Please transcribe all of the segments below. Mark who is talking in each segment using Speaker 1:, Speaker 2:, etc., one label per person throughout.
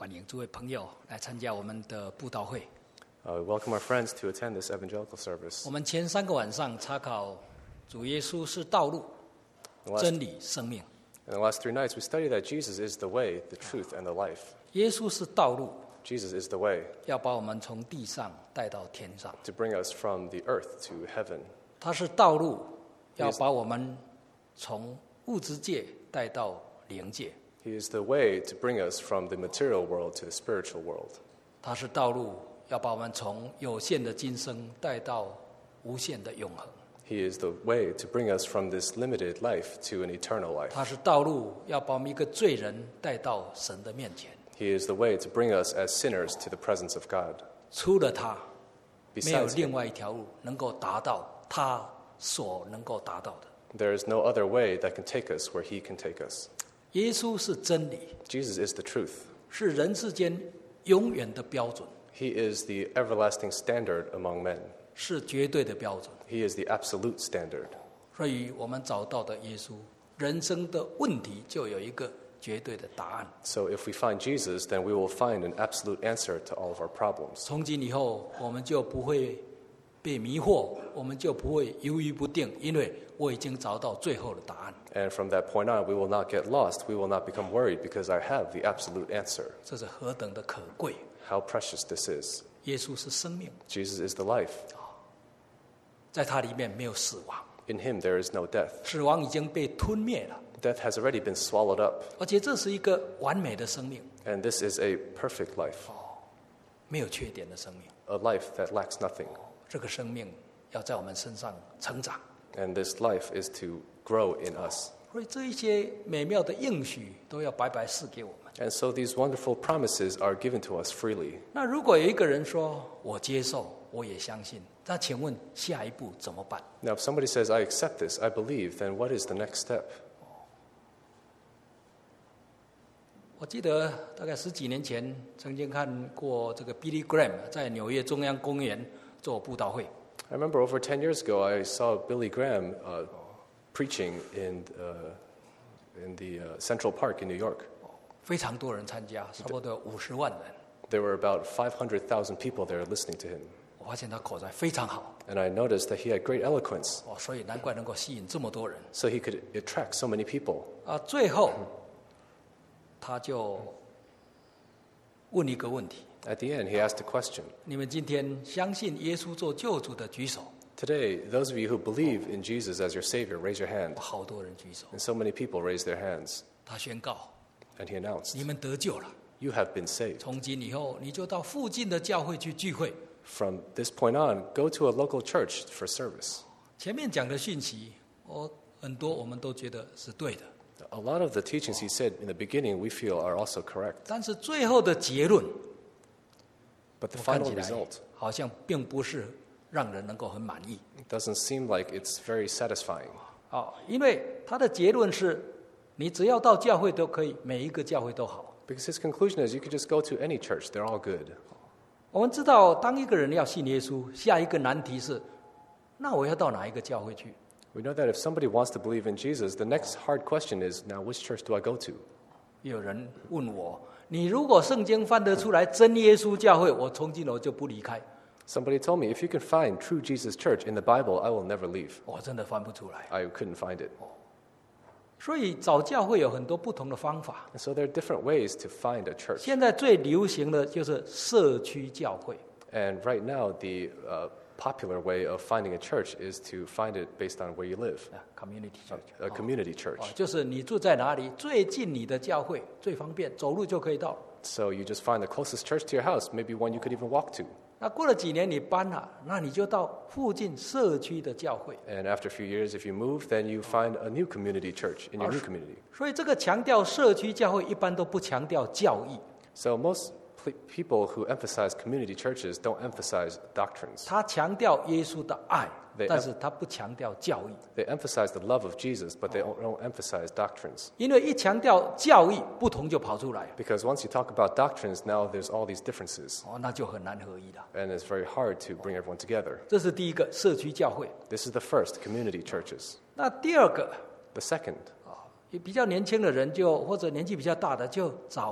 Speaker 1: 欢迎诸位朋友来参加我们的布道会。
Speaker 2: We welcome our friends to attend this evangelical service.
Speaker 1: 我们前3个晚上查考主耶稣是道路、真理、生命。
Speaker 2: In the last 3 nights, we studied that Jesus is the way, the truth, and the life.
Speaker 1: 耶稣是道路，
Speaker 2: Jesus is the way
Speaker 1: 要把我们从地上带到天上。
Speaker 2: to bring us from the earth to heaven.
Speaker 1: 他是道路，要把我们从物质界带到灵界。
Speaker 2: He is the way to bring us from the material world to the spiritual world.
Speaker 1: 他是道路，要把我们从有限的今生带到无限的永恒。
Speaker 2: He is the way to bring us from this limited life to an eternal life.
Speaker 1: 他是道路，要把我们一个罪人带到神的面前。
Speaker 2: He is the way to bring us as sinners to the presence of God.
Speaker 1: 除了他，没有
Speaker 2: Besides
Speaker 1: 另
Speaker 2: him,
Speaker 1: 外一条路能够达到他所能够达到的。
Speaker 2: there is no other way that can take us where he can take us.
Speaker 1: 耶稣是真理，
Speaker 2: Jesus is the truth.
Speaker 1: 是人世间永远的标准，
Speaker 2: He is the everlasting standard among men.
Speaker 1: 是绝对的标准。
Speaker 2: He is the absolute standard.
Speaker 1: 所以我们找到的耶稣，人生的问题就有一个绝对的答案。
Speaker 2: So if we find Jesus, then we will find an absolute answer to all of our problems.
Speaker 1: 从今以后，我们就不会被迷惑，我们就不会犹豫不定，因为我已经找到最后的答案。
Speaker 2: And from that point on, we will not get lost. We will not become worried because I have the absolute answer.
Speaker 1: 这是何等的可贵！
Speaker 2: How precious this is.
Speaker 1: 耶稣是生命，
Speaker 2: Jesus is the life.
Speaker 1: 在他里面没有死亡，
Speaker 2: In him there is no death.
Speaker 1: 死亡已经被吞灭了，
Speaker 2: Death has already been swallowed up.
Speaker 1: 而且这是一个完美的生命，
Speaker 2: And this is a perfect life.
Speaker 1: 没有缺点的生命。
Speaker 2: A life that lacks nothing.
Speaker 1: 这个生命要在我们身上成长，
Speaker 2: And this life is to grow in us.
Speaker 1: 所以这一些美妙的应许都要白白赐给我们。
Speaker 2: And so these wonderful promises are given to us freely.
Speaker 1: 那如果有一个人说我接受，我也相信，那请问下一步怎么办？
Speaker 2: Now, if somebody says, I accept this, I believe, then what is the next step?
Speaker 1: 我记得大概10几年前曾经看过这个 Billy Graham 在纽约中央公园做布道会。
Speaker 2: I remember over 10 years ago, I saw Billy Graham preaching in the Central Park in New York.
Speaker 1: 非常多人参加，差不多有50万人。
Speaker 2: There were about 500,000 people there listening to him.
Speaker 1: 我发现他口才非常好，
Speaker 2: And I noticed that he had great eloquence,
Speaker 1: 所以难怪能够吸引这么多人。
Speaker 2: so he could attract so many people.
Speaker 1: 最后他就问一个问题：
Speaker 2: At the end, he asked a question.
Speaker 1: 你们今天相信耶稣做救主的举手？
Speaker 2: Today, those of you who believe in Jesus as your Savior, raise your hand.
Speaker 1: 好多人举手。
Speaker 2: And so many people raised their hands.
Speaker 1: 他宣告：
Speaker 2: And he announced,
Speaker 1: 你们得救了，
Speaker 2: You have been saved.
Speaker 1: 从今以后你就到附近的教会去聚会。
Speaker 2: From this point on, go to a local church for service.
Speaker 1: 前面讲的讯息，很多我们都觉得是对的，
Speaker 2: A lot of the teachings he said in the beginning, we feel are also correct.
Speaker 1: 但是最后的结论，
Speaker 2: But the
Speaker 1: 我看
Speaker 2: final
Speaker 1: 起来
Speaker 2: result
Speaker 1: 好像并不是让人能够很满意。
Speaker 2: doesn't seem like it's very satisfying.
Speaker 1: 因为他的结论是，你只要到教会都可以，每一个教会都好。
Speaker 2: Because his conclusion is you could just go to any church, they're all good.
Speaker 1: 我们知道，当一个人要信耶稣，下一个难题是，那我要到哪一个教会去？
Speaker 2: We know that if somebody wants to believe in Jesus, the next hard question is, now which church do I go to?
Speaker 1: 有人问我，你如果圣经翻得出来真耶稣教会，我从今我就不离开。
Speaker 2: Somebody told me, if you can find true Jesus church in the Bible, I will never leave.
Speaker 1: 我真的翻不出来。
Speaker 2: I couldn't find it.
Speaker 1: 所以找教会有很多不同的方法。
Speaker 2: And so there are different ways to find a church.
Speaker 1: 现在最流行的就是社区教会。
Speaker 2: And right now, the popular way of finding a church is to find it based on where you live,
Speaker 1: community church，
Speaker 2: a community church.
Speaker 1: 就是你住在哪里，最近你的教会最方便，走路就可以到。
Speaker 2: So you just find the closest church to your house, maybe one you could even walk to.
Speaker 1: 那过了几年你搬了，那你就到附近社区的教会。
Speaker 2: And after a few years, if you move, then you find a new community church in your new community.
Speaker 1: 所以这个强调社区教会，一般都不强调教义，
Speaker 2: So most people who emphasize community churches don't emphasize doctrines.
Speaker 1: 他强调耶稣的爱，
Speaker 2: They
Speaker 1: 但是他不强调教义。
Speaker 2: They emphasize the love of Jesus, but they don't emphasize doctrines.
Speaker 1: 因为一强调教义，不同就跑出来，
Speaker 2: Because once you talk about doctrines, now there's all these differences.
Speaker 1: 那就很难合一了。
Speaker 2: And it's very hard to bring everyone together.
Speaker 1: 这是第一个社区教会。
Speaker 2: This is the first, community churches.
Speaker 1: 那第二个，
Speaker 2: The second,
Speaker 1: 比较年轻的人或者年纪比较大的就找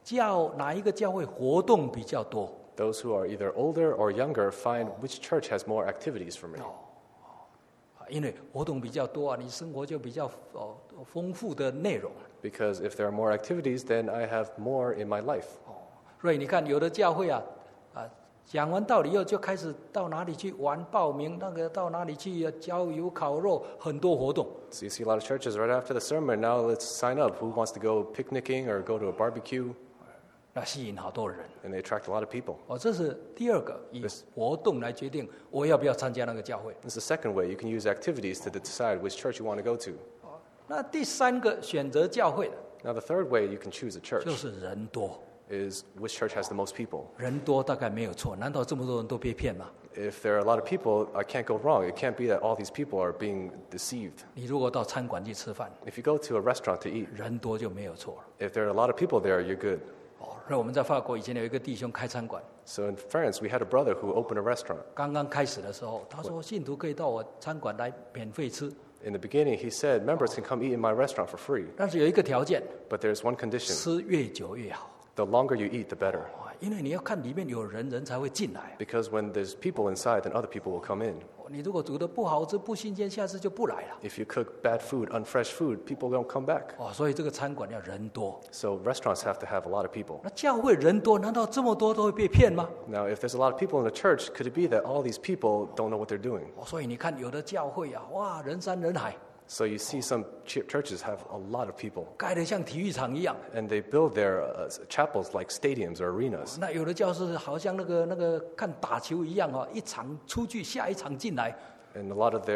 Speaker 1: 哪一个教会活动比较多？
Speaker 2: Those who are either older or younger find which church has more activities for me.
Speaker 1: 因为活动比较多啊，你生活就比较丰富的内容。
Speaker 2: Because if there are more activities, then I have more in my life.
Speaker 1: 所以你看，有的教会啊，讲完道理以后就开始到哪里去玩，报名那个到哪里去郊游、烤肉，很多活动。
Speaker 2: So you see a lot of churches right after the sermon, now let's sign up. Who wants to go picnicking or go to a barbecue?
Speaker 1: 那吸引好多人。
Speaker 2: And they attract a lot of people.
Speaker 1: 这是第二个，以活动来决定我要不要参加那个教会。
Speaker 2: This is the second way. You can use activities to decide which church you want to go to.
Speaker 1: 那第三个选择教会的，
Speaker 2: Now the third way you can choose a
Speaker 1: 就
Speaker 2: church
Speaker 1: 是人多。
Speaker 2: is which church has the most people.
Speaker 1: 人多大概没有错，难道这么多人都被骗吗？
Speaker 2: If there are a lot of people, I can't go wrong. It can't be that all these people are being deceived.
Speaker 1: 你如果到餐馆去吃饭，
Speaker 2: If you go to a restaurant to eat,
Speaker 1: 人多就没有错了。
Speaker 2: if there are a lot of people there, you're good.
Speaker 1: 所以我们在法国以前有一个弟兄开餐馆，
Speaker 2: So in France, we had a brother who opened a restaurant.
Speaker 1: 刚刚开始的时候，他说信徒可以到我餐馆来免费吃，
Speaker 2: In the beginning, he said, members can come eat in my restaurant for free.
Speaker 1: 但是有一个条件，
Speaker 2: But there's one condition.
Speaker 1: 吃越久越好。
Speaker 2: The longer you eat, the better.
Speaker 1: 因为你要看里面有人，人才会进来。
Speaker 2: Because when there's people inside, then other people will come in.
Speaker 1: 你如果煮的不好吃、不新鲜，下次就不来了。
Speaker 2: If you cook bad food, unfresh food, people don't come back.
Speaker 1: 所以这个餐馆要人多。
Speaker 2: So restaurants have to have a lot of people.
Speaker 1: 那教会人多，难道这么多都会被骗吗？
Speaker 2: Now, if there's a lot of people in the church, could it be that all these people don't know what they're doing?
Speaker 1: 所以你看，有的教会啊，哇，人山人海，
Speaker 2: So you see some churches have a lot of people,
Speaker 1: 盖得像体育场一样。
Speaker 2: and they build their chapels like stadiums or arenas.
Speaker 1: 那有的教室好像那个看打球一样一场出去，下一场进来。
Speaker 2: And a lot of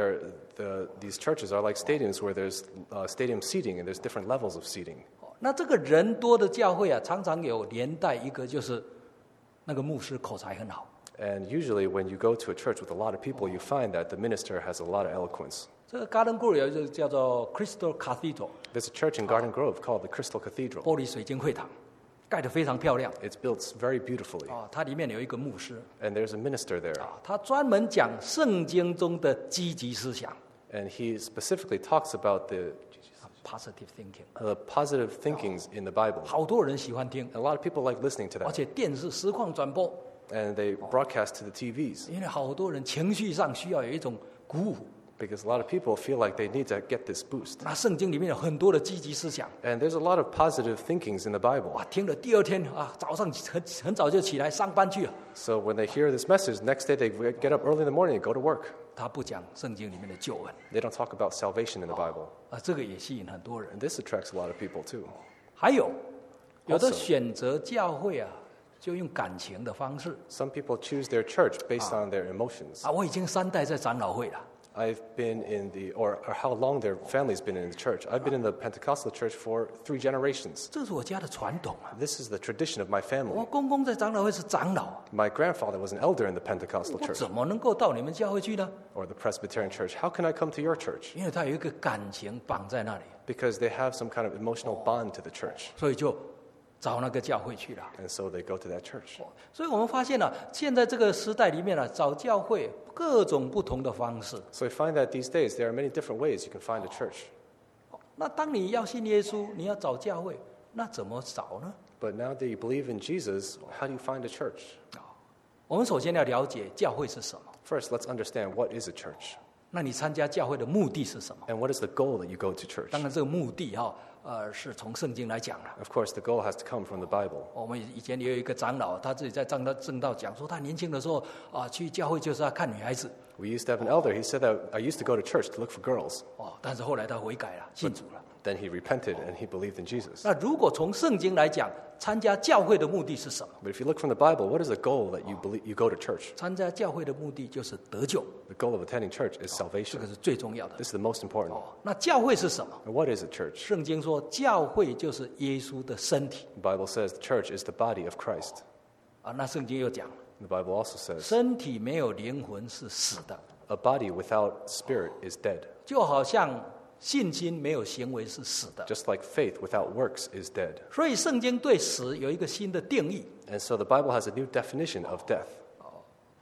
Speaker 2: these churches are like stadiums where there's stadium seating and there's different levels of seating.
Speaker 1: 那这个人多的教会啊，常常有连带一个就是那个牧师口才很好。
Speaker 2: And usually when you go to a church with a lot of people, you find that the minister has a lot of eloquence.
Speaker 1: 这个 Garden Grove 有一个叫做 Crystal Cathedral
Speaker 2: There's a church in Garden Grove called the Crystal Cathedral.
Speaker 1: 玻璃水晶会堂，盖得非常漂亮。
Speaker 2: It's built very beautifully.
Speaker 1: 它里面有一个牧师，
Speaker 2: And there's a minister there.
Speaker 1: 他专门讲圣经中的积极思想
Speaker 2: And he specifically talks about the
Speaker 1: （positive thinking），
Speaker 2: positive thinkings in the Bible.
Speaker 1: 好多人喜欢听，
Speaker 2: A lot of people like listening to
Speaker 1: 而
Speaker 2: that.
Speaker 1: 且电视实况转播，
Speaker 2: And they broadcast to the TVs.
Speaker 1: 因为好多人情绪上需要有一种鼓舞。
Speaker 2: Because a lot of people feel like they need to get this boost.
Speaker 1: 那圣经里面有很多的积极思想，
Speaker 2: And there's a lot of positive thinkings in the Bible.
Speaker 1: 哇，听了第二天早上很早就起来上班去了。
Speaker 2: So when they hear this message, next day they get up early in the morning and go to work.
Speaker 1: 他不讲圣经里面的救恩，
Speaker 2: They don't talk about salvation in the Bible.
Speaker 1: 这个也吸引很多人。
Speaker 2: And this attracts a lot of people too.
Speaker 1: 还有的
Speaker 2: Also
Speaker 1: 选择教会啊，就用感情的方式
Speaker 2: Some people choose their church based on their emotions.
Speaker 1: 我已经3代在长老会了。
Speaker 2: I've been in or how long their family's been in the church. I've been in the Pentecostal church for 3 generations.
Speaker 1: 这是我家的传统啊！
Speaker 2: This is the tradition of my
Speaker 1: 我
Speaker 2: family.
Speaker 1: 公公在长老会是长老，
Speaker 2: My grandfather was an elder in the Pentecostal
Speaker 1: 我
Speaker 2: church
Speaker 1: 怎么能够到你们教会去呢？
Speaker 2: or the Presbyterian church. How can I come to your church?
Speaker 1: 因为他有一个感情绑在那里，
Speaker 2: Because they have some kind of emotional bond to the church.
Speaker 1: 所以就找那个教会去了。
Speaker 2: And so they go to that church.
Speaker 1: 所以我们发现现在这个时代里面找教会各种不同的方式。
Speaker 2: So we find that these days there are many different ways you can find a church.
Speaker 1: 那当你要信耶稣，你要找教会，那怎么找呢？
Speaker 2: But now that you believe in Jesus, how do you find a church?
Speaker 1: 我们首先要了解教会是什么。
Speaker 2: First, let's understand what is a church
Speaker 1: 那你参加教会的目的是什么？
Speaker 2: and what is the goal that you go to church.
Speaker 1: 当然，这个目的是从圣经来讲的。
Speaker 2: Of course, the goal has to come from the Bible.
Speaker 1: 我们以前也有一个长老，他自己在正道讲说，他年轻的时候去教会就是要看女孩子
Speaker 2: We used to have an elder. He said that I used to go to church to look for girls.
Speaker 1: 但是后来他悔改了，信主了。
Speaker 2: Then he repented and he believed in Jesus.
Speaker 1: 那如果从圣经来讲，参加教会的目的是什么？
Speaker 2: But if you look from the Bible, what is the goal that you go to church?
Speaker 1: 参加教会的目的就是得救，
Speaker 2: The goal of attending church is
Speaker 1: 这
Speaker 2: salvation.
Speaker 1: 个是最重要的。
Speaker 2: This is the most important.
Speaker 1: 那教会是什么？
Speaker 2: And what is a church?
Speaker 1: 圣经说，教会就是耶稣的身体
Speaker 2: The Bible says the church is the body of Christ.
Speaker 1: 那圣经又讲，
Speaker 2: The Bible also says
Speaker 1: 身体没有灵魂是死的，
Speaker 2: a body without spirit is dead.
Speaker 1: 就好像信心没有行为是死的。
Speaker 2: Just like faith without works is dead.
Speaker 1: 所以圣经对死有一个新的定义，
Speaker 2: And so the Bible has a new definition of death.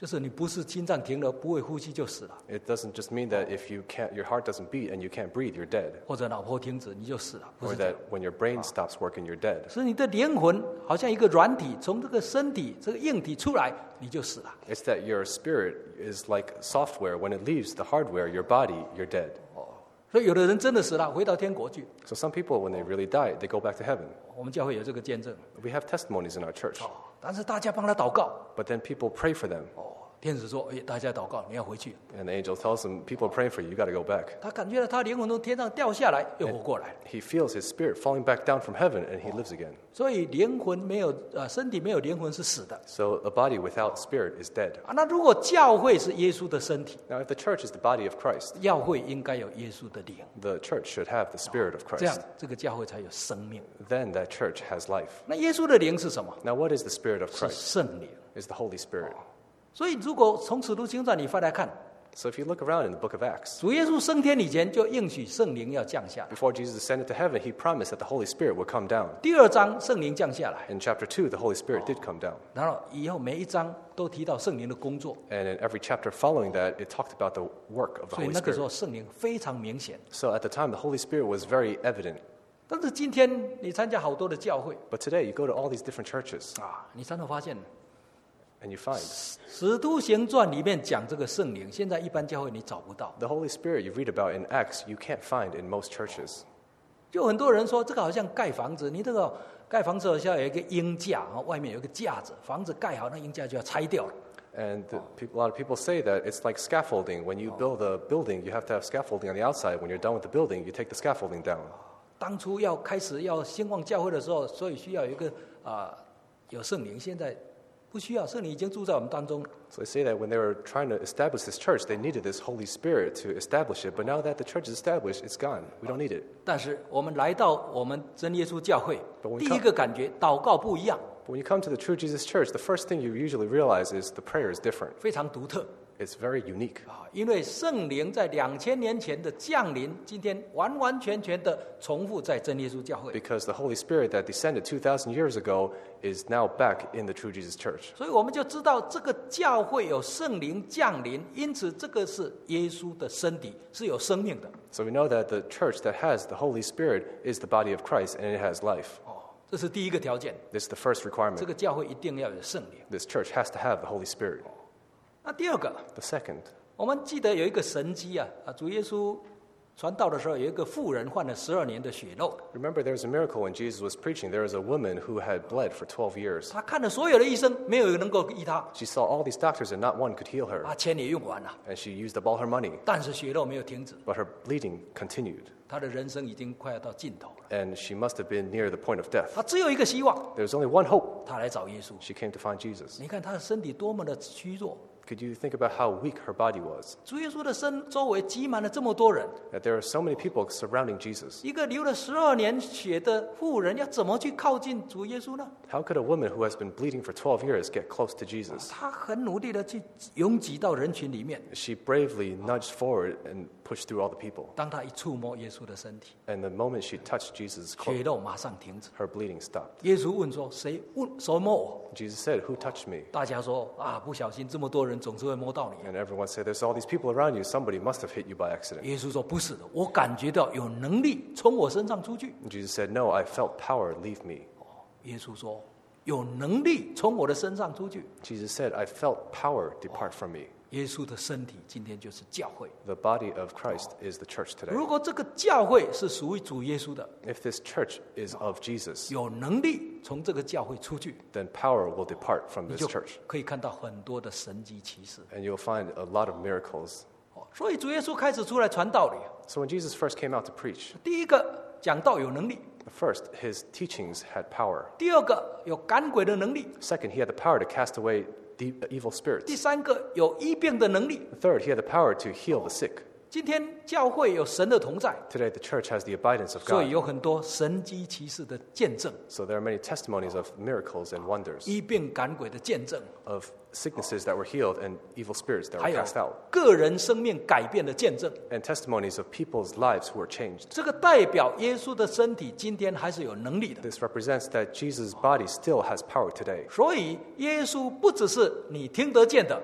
Speaker 1: 就是你不是心脏停了，不会呼吸就死了，
Speaker 2: It doesn't just mean that if your heart doesn't beat and you can't breathe, you're dead.
Speaker 1: 或者脑波停止你就死了，不
Speaker 2: Or
Speaker 1: 是这样。
Speaker 2: that when your brain stops working, you're dead.
Speaker 1: 是你的灵魂好像一个软体，从这个身体这个硬体出来，你就死了。
Speaker 2: It's that your spirit is like software. When it leaves the hardware, your body, you're dead.
Speaker 1: 所以有的人真的死了，回到天国去。
Speaker 2: So some people, when they really die, they go back to heaven.
Speaker 1: 我们教会有这个见证，
Speaker 2: We have testimonies in our church.
Speaker 1: 但是大家帮他祷告，
Speaker 2: But then people pray for them.
Speaker 1: 天使说：“大家祷告，你要回去。
Speaker 2: And the angel tells them, people are praying for you, you got to go back. ”
Speaker 1: 他感觉到他灵魂从天上掉下来，又活过来了。
Speaker 2: He feels his spirit falling back down from heaven, and he lives again.
Speaker 1: 所以灵魂没有身体没有灵魂是死的
Speaker 2: So a body without spirit is dead.
Speaker 1: 啊。那如果教会是耶稣的身体，
Speaker 2: Now, if the church is the body of Christ,
Speaker 1: 教会应该有耶稣的灵，
Speaker 2: the church should have the spirit of
Speaker 1: 这样
Speaker 2: Christ.
Speaker 1: 这个教会才有生命。
Speaker 2: Then that church has life.
Speaker 1: 那耶稣的灵是什么？
Speaker 2: Now, what is the spirit of
Speaker 1: 是
Speaker 2: Christ?
Speaker 1: 圣灵。
Speaker 2: Is the Holy Spirit.
Speaker 1: 所以如果从使徒行传你翻来看，
Speaker 2: So if you look around in the book of Acts,
Speaker 1: 主耶稣升天以前就应许圣灵要降下来。
Speaker 2: before Jesus ascended to heaven, he promised that the Holy Spirit would come down.
Speaker 1: 第2章圣灵降下来，
Speaker 2: In chapter 2, the Holy Spirit did come down.
Speaker 1: 然后以后每一章都提到圣灵的工作，
Speaker 2: And in every chapter following that, it talked about the work of the
Speaker 1: 所以
Speaker 2: Holy
Speaker 1: 那个时
Speaker 2: Spirit.
Speaker 1: 候圣灵非常明显。
Speaker 2: So at the time, the Holy Spirit was very evident.
Speaker 1: 但是今天你参加好多的教会
Speaker 2: But today, you go to all these different churches,
Speaker 1: 啊，你常常发现《
Speaker 2: and you find
Speaker 1: 使徒行传》里面讲这个圣灵，现在一般教会你找不到。
Speaker 2: the Holy Spirit you read about in Acts, you can't find in most churches.
Speaker 1: 就很多人说这个好像盖房子，你这个盖房子好像有一个鹰架啊，外面有一个架子，房子盖好，那鹰架就要拆掉了。
Speaker 2: And a lot of people say that it's like scaffolding. When you build a building, you have to have scaffolding on the outside. When you're done with the building, you take the scaffolding down.
Speaker 1: 当初要开始要兴旺教会的时候，所以需要有一个有圣灵，现在不需要，圣灵已经住在我们当中了。
Speaker 2: So they say that when they were trying to establish this church, they needed this Holy Spirit to establish it. But now that the church is established, it's gone. We don't need it.
Speaker 1: 但是我们来到我们真耶稣教会
Speaker 2: But when，we
Speaker 1: 第
Speaker 2: come-
Speaker 1: 一个感觉祷告不一样，
Speaker 2: But when you come to the True Jesus Church, the first thing you usually realize is the prayer is different.
Speaker 1: 非常独特
Speaker 2: It's very unique.
Speaker 1: 啊！因为圣灵在2000年前的降临，今天完完全全的重复在真耶稣教会。
Speaker 2: Because the Holy Spirit that descended 2,000 years ago is now back in the True Jesus Church.
Speaker 1: 所以我们就知道这个教会有圣灵降临，因此这个是耶稣的身体，是有生命的。
Speaker 2: So we know that the church that has the Holy Spirit is the body of Christ and it has life.
Speaker 1: 这是第一个条件，
Speaker 2: This is the first
Speaker 1: 这
Speaker 2: requirement.
Speaker 1: 个教会一定要有圣灵。
Speaker 2: This church has to have the Holy Spirit.
Speaker 1: 那第二个，
Speaker 2: The second,
Speaker 1: 我们记得有一个神迹啊，主耶稣传道的时候，有一个妇人患了12年的血漏，
Speaker 2: remember there was a miracle when Jesus was preaching. There was a woman who had bled for 12 years.
Speaker 1: 她看了所有的医生，没有一个能够医她，
Speaker 2: She saw all these doctors and not one could heal her.
Speaker 1: 钱也用完了，
Speaker 2: And she used up all her money.
Speaker 1: 但是血漏没有停止，
Speaker 2: But her bleeding continued.
Speaker 1: 她的人生已经快要到尽头了。
Speaker 2: And she must have been near the point of death.
Speaker 1: 她只有一个希望，
Speaker 2: There was only one hope.
Speaker 1: 她来找耶稣。
Speaker 2: She came to find Jesus.
Speaker 1: 你看她的身体多么的虚弱，
Speaker 2: Could you think about how weak her body was?
Speaker 1: 主耶稣的周围挤满了这么多人，
Speaker 2: That there are so many people surrounding Jesus.
Speaker 1: 一个流了12年血的妇人，要怎么去靠近主耶稣呢？
Speaker 2: How could a woman who has been bleeding for 12 years get close to Jesus?
Speaker 1: 她很努力的去拥挤到人群里面。
Speaker 2: She bravely nudged forward and pushed through all the people.
Speaker 1: 当她一触摸耶稣的身体，
Speaker 2: And the moment she touched Jesus'
Speaker 1: 血
Speaker 2: clothes,
Speaker 1: 漏马上停止。
Speaker 2: her bleeding stopped.
Speaker 1: 耶稣问说：“谁摸我
Speaker 2: Jesus said, "Who touched me?"
Speaker 1: 大家说：“不小心，这么多人总是会摸到你。
Speaker 2: And everyone said, "There's all these people around you. Somebody must have hit you by accident."
Speaker 1: 耶稣说：“不是的，我感觉到有能力从我身上出去。
Speaker 2: And Jesus said, "No, I felt power leave me." ”
Speaker 1: 耶稣说：“有能力从我的身上出去。
Speaker 2: Jesus said, "I felt power depart from me." ”
Speaker 1: 耶稣的身体今天就是教会。
Speaker 2: The body of Christ is the church today.
Speaker 1: 如果这个教会是属于主耶稣的，
Speaker 2: If this church is of Jesus,
Speaker 1: 有能力从这个教会出去，
Speaker 2: then power will depart from
Speaker 1: 你
Speaker 2: this
Speaker 1: 就
Speaker 2: church.
Speaker 1: 可以看到很多的神迹奇事。
Speaker 2: And you'll find a lot of miracles.
Speaker 1: 所以主耶稣开始出来传道理。
Speaker 2: So when Jesus first came out to preach,
Speaker 1: 第一个讲道有能力，
Speaker 2: first, his teachings had power.
Speaker 1: 第二个有赶鬼的能力，
Speaker 2: Second, he had the power to cast away evil
Speaker 1: 第
Speaker 2: spirits.
Speaker 1: 三个有医病的能力。
Speaker 2: Third, he had the power to heal the sick.
Speaker 1: 今天教会有神的同在，
Speaker 2: Today, the church has the abidance of
Speaker 1: 所以
Speaker 2: God.
Speaker 1: 有很多神迹奇事的见证，
Speaker 2: So there are many testimonies of miracles and wonders,
Speaker 1: 医病赶鬼的见证，
Speaker 2: of sicknesses that were healed and evil spirits that
Speaker 1: 还
Speaker 2: were
Speaker 1: 有
Speaker 2: cast out,
Speaker 1: 个人生命改变的见证。
Speaker 2: and testimonies of people's lives who were changed.
Speaker 1: 这个代表耶稣的身体今天还是有能力的。
Speaker 2: This represents that Jesus' body still has power today.
Speaker 1: 所以耶稣不只是你听得见的，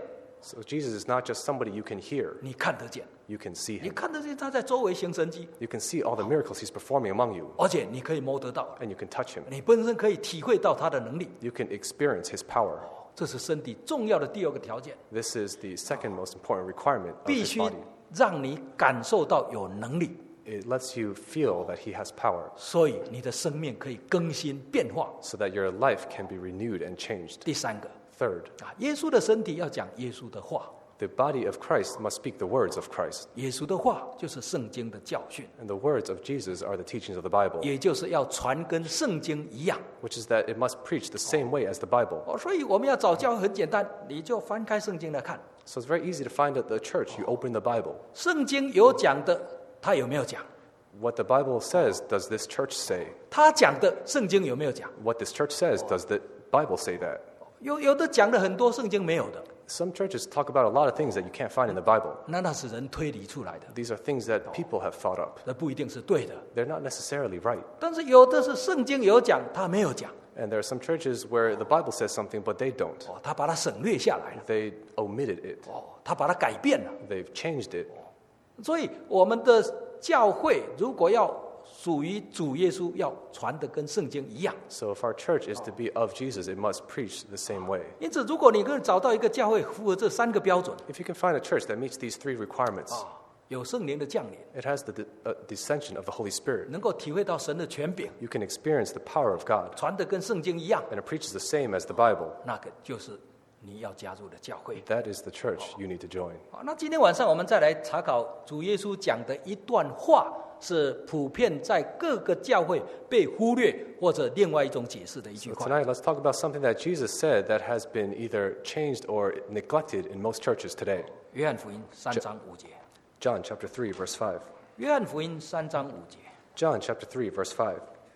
Speaker 2: So Jesus is not just somebody you can hear,
Speaker 1: 你看得见，
Speaker 2: you can see
Speaker 1: 你
Speaker 2: him.
Speaker 1: 看得见他在周围行神迹，
Speaker 2: You can see all the miracles he's performing among you,
Speaker 1: 而且你可以摸得到，
Speaker 2: and you can touch him.
Speaker 1: 你本身可以体会到他的能力。
Speaker 2: You can experience his power.
Speaker 1: 这是身体重要的第二个条件，
Speaker 2: This is the second most important requirement of
Speaker 1: 必
Speaker 2: his
Speaker 1: 须
Speaker 2: body.
Speaker 1: 让你感受到有能力，
Speaker 2: It lets you feel that he has power
Speaker 1: 所以你的生命可以更新变化。
Speaker 2: so that your life can be renewed and changed.
Speaker 1: 第三个
Speaker 2: Third,
Speaker 1: 耶稣的身体要讲耶稣的话，
Speaker 2: the body of Christ must speak the words of Christ.
Speaker 1: 耶稣的话就是圣经的教训，
Speaker 2: And the words of Jesus are the teachings of the Bible,
Speaker 1: 也就是要传跟圣经一样。
Speaker 2: which is that it must preach the same way as the Bible.
Speaker 1: 所以我们要找教会很简单，你就翻开圣经来看，
Speaker 2: So it's very easy to find at the church. You open the Bible.
Speaker 1: 圣经有讲的，他有没有讲？
Speaker 2: What the Bible says, does this church say?
Speaker 1: 他讲的，圣经有没有讲？
Speaker 2: What this church says, does the Bible say that?
Speaker 1: 有的讲的很多，圣经没有的，
Speaker 2: Some churches talk about a lot of things that you can't find in the Bible.
Speaker 1: 那是人推理出来的，
Speaker 2: These are things that people have thought up.
Speaker 1: 那不一定是对的。
Speaker 2: They're not necessarily right.
Speaker 1: 但是有的是圣经有讲，他没有讲，
Speaker 2: And there are some churches where the Bible says something, but they don't.
Speaker 1: 他把它省略下来了，
Speaker 2: They omitted it.
Speaker 1: 他把它改变了。
Speaker 2: They've changed it.
Speaker 1: 所以我们的教会如果要属于主耶稣，要传的跟圣经一样。
Speaker 2: So if our church is to be of Jesus, it must preach the same way.
Speaker 1: 因此，如果你可以找到一个教会符合这三个标准，
Speaker 2: If you can find a church that meets these three requirements,
Speaker 1: 有圣灵的降临，
Speaker 2: it has the descension of the Holy Spirit.
Speaker 1: 能够体会到神的权柄，
Speaker 2: You can experience the power of God,
Speaker 1: 传的跟圣经一样，
Speaker 2: and it preaches the same as the Bible.
Speaker 1: 那个就是你要加入的教会。
Speaker 2: That is the church you need to join.
Speaker 1: 好，那今天晚上我们再来查考主耶稣讲的一段话，是普遍在各个教会被忽略或者另外一种解释的一句
Speaker 2: So
Speaker 1: 话。
Speaker 2: tonight, let's talk about something that Jesus said that has been either changed or neglected in most churches today.
Speaker 1: 约翰福音3章5节。
Speaker 2: John chapter 3, verse 5.
Speaker 1: 约翰福音3章5节。
Speaker 2: John chapter 3, verse 5.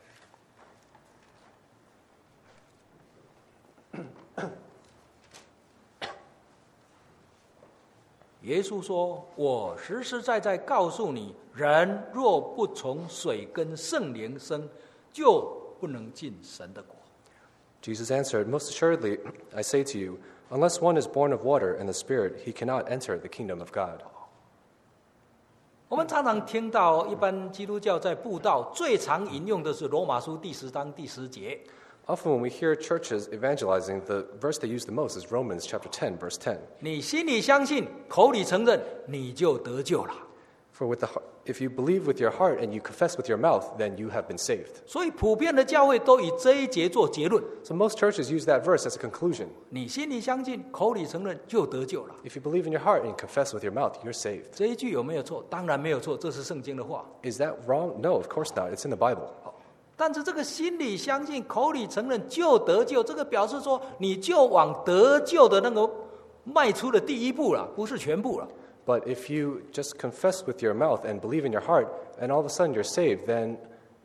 Speaker 1: 耶稣说：“我实实在在告诉你，人若不从水跟圣灵生，就不能进神的国。”
Speaker 2: Jesus answered, Most assuredly, I say to you, unless one is born of water and the Spirit, he cannot enter the kingdom of God.
Speaker 1: 我们常常听到一般基督教在布道最常引用的是罗马书第10章第10节。
Speaker 2: Often when we hear churches evangelizing, the verse they use the most is Romans chapter 10, verse 10.
Speaker 1: 你心里相信，口里承认，你就得救了。
Speaker 2: For if you believe with your heart and you confess with your mouth, then you have been saved.
Speaker 1: 所以普遍的教会都以这一节做结论：
Speaker 2: So most churches use that verse as a conclusion.
Speaker 1: 你心里相信，口里承认，就得救了。
Speaker 2: If you believe in your heart and you confess with your mouth, you're saved.
Speaker 1: 这一句有没有错？当然没有错，这是圣经的话。
Speaker 2: Is that wrong? No, of course not. It's in the Bible.
Speaker 1: 但是这个心里相信，口里承认就得救，这个表示说你就往得救的那个迈出的第一步了，不是全部了。
Speaker 2: But if you just confess with your mouth and believe in your heart, and all of a sudden you're saved, then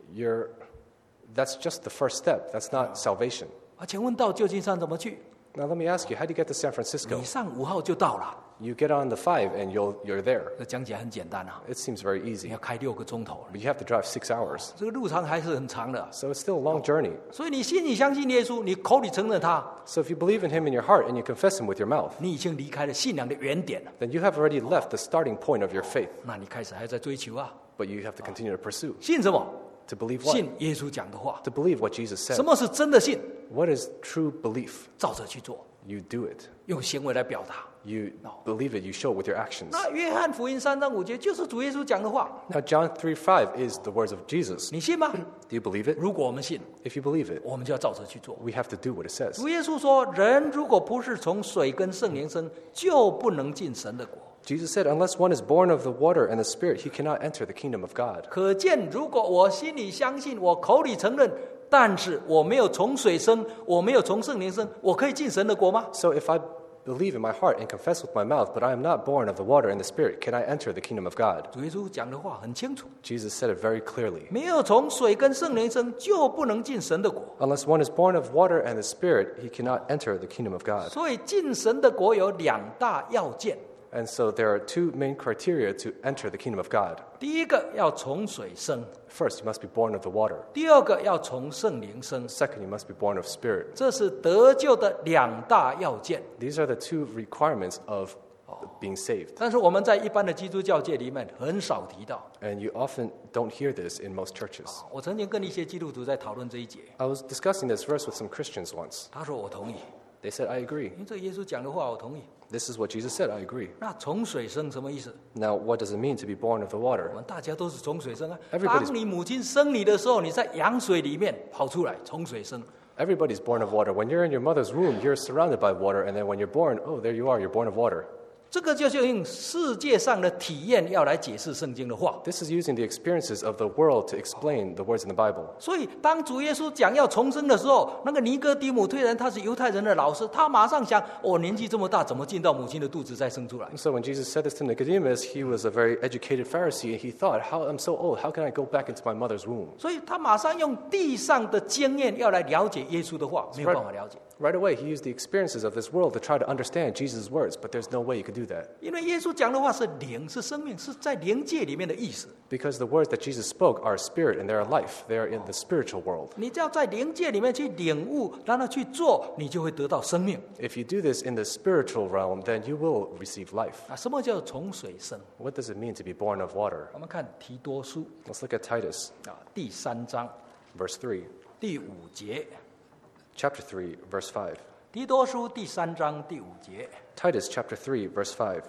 Speaker 2: that's just the first step. That's not salvation.
Speaker 1: 请问到旧金山怎么去？
Speaker 2: Now let me ask you, how do you get to San Francisco?
Speaker 1: 你上5号就到了。
Speaker 2: You get on the 5 and you're there.
Speaker 1: 这讲起来很简单啊，
Speaker 2: It seems very
Speaker 1: 你
Speaker 2: easy.
Speaker 1: 要开6个钟头，
Speaker 2: But you have to drive 6 hours.
Speaker 1: 这个路程还是很长的。
Speaker 2: So it's still a long journey.
Speaker 1: 所以你心里相信耶稣，你口里承认他，
Speaker 2: So if you believe in him in your heart and you confess him with your mouth,
Speaker 1: 你已经离开了信仰的原点了。
Speaker 2: then you have already left the starting point of your faith.
Speaker 1: 那你开始还在追求啊？
Speaker 2: But you have to continue to pursue.
Speaker 1: 信什么？
Speaker 2: To believe what?
Speaker 1: 信耶稣讲的话。
Speaker 2: To believe what Jesus
Speaker 1: 什
Speaker 2: said.
Speaker 1: 么是真的信？
Speaker 2: What is true belief?
Speaker 1: 照着去做，
Speaker 2: You do it.
Speaker 1: 用行为来表达。
Speaker 2: You believe it, you show it with your actions.
Speaker 1: 那约翰福音3章5节就是主耶稣讲的话，
Speaker 2: Now, John 3:5 is the words of Jesus.
Speaker 1: 你信吗？
Speaker 2: Do you believe it?
Speaker 1: 如果我们信，
Speaker 2: If you believe it,
Speaker 1: 我们就要照着去做。
Speaker 2: we have to do what it says.
Speaker 1: 主耶稣说：“人如果不是从水跟圣灵生，就不能进神的国。”
Speaker 2: Jesus said, unless one is born of the water and the Spirit, he cannot enter the kingdom of God.
Speaker 1: 可见，如果我心里相信，我口里承认，但是我没有从水生，我没有从圣灵生，我可以进神的国吗？
Speaker 2: So if I believe in my heart and confess with my mouth, but I am not born of the water and the Spirit, can I enter the kingdom of God?
Speaker 1: 主耶稣讲的话很清楚，
Speaker 2: Jesus said it very clearly.
Speaker 1: 没有从水跟圣灵生，就不能进神的国。
Speaker 2: Unless one is born of water and the Spirit, he cannot enter the kingdom of God.
Speaker 1: 所以进神的国有2大要件。
Speaker 2: And so there are two main criteria to enter the kingdom of God.
Speaker 1: 第一个要从水生，
Speaker 2: First, you must be born of the water.
Speaker 1: 第二个要从圣灵生，
Speaker 2: Second, you must be born of spirit.
Speaker 1: 这是得救的两大要件。
Speaker 2: These are the two requirements of being saved.
Speaker 1: 但是我们在一般的基督教界里面很少提到。
Speaker 2: And you often don't hear this in most churches.
Speaker 1: 我曾经跟一些基督徒在讨论这一节，
Speaker 2: I was discussing this verse with some Christians once.
Speaker 1: 他说我同意，
Speaker 2: They said, I agree.
Speaker 1: 因为这个耶稣讲的话我同意。
Speaker 2: This is what Jesus said, I agree.
Speaker 1: 那从水生什么意思？
Speaker 2: Now, what does it mean to be born of the
Speaker 1: 我
Speaker 2: water?
Speaker 1: 们大家都是从水生啊。
Speaker 2: Everybody's-
Speaker 1: 当你母亲生你的时候，你在羊水里面跑出来，从水生。
Speaker 2: Everybody's born of water. When you're in your mother's womb, you're surrounded by water. And then when you're born, oh, there you are, you're born of water.
Speaker 1: 这个就是用世界上的体验要来解释圣经的话。
Speaker 2: This is using the experiences of the world to explain the words in the Bible.
Speaker 1: 所以，当主耶稣讲要重生的时候，那个尼哥底母虽然他是犹太人的老师，他马上想：我年纪这么大，怎么进到母亲的肚子再生出来？
Speaker 2: So when Jesus said this to Nicodemus, he was a very educated Pharisee, and he thought, I'm so old, how can I go back into my mother's womb?
Speaker 1: 所以他马上用地上的经验要来了解耶稣的话，没有办法了解，
Speaker 2: Right away, he used the experiences of this world to try to understand Jesus' words, but there's no way you could do that.
Speaker 1: 因为耶稣讲的话是灵，是生命，是在灵界里面的意思。
Speaker 2: Because the words that Jesus spoke are spirit and they are life. They are in the spiritual world.
Speaker 1: 你只要在灵界里面去领悟，让他去做，你就会得到生命。
Speaker 2: If you do this in the spiritual realm, then you will receive life.
Speaker 1: 啊，什么叫从水生？
Speaker 2: What does it mean to be born of water?
Speaker 1: 我们看提多书
Speaker 2: Let's look at Titus,
Speaker 1: 啊，第3章
Speaker 2: verse 3.
Speaker 1: 第5节。
Speaker 2: Chapter 3, verse 5.
Speaker 1: 提多书第3章第5节，
Speaker 2: Titus chapter 3, verse 5.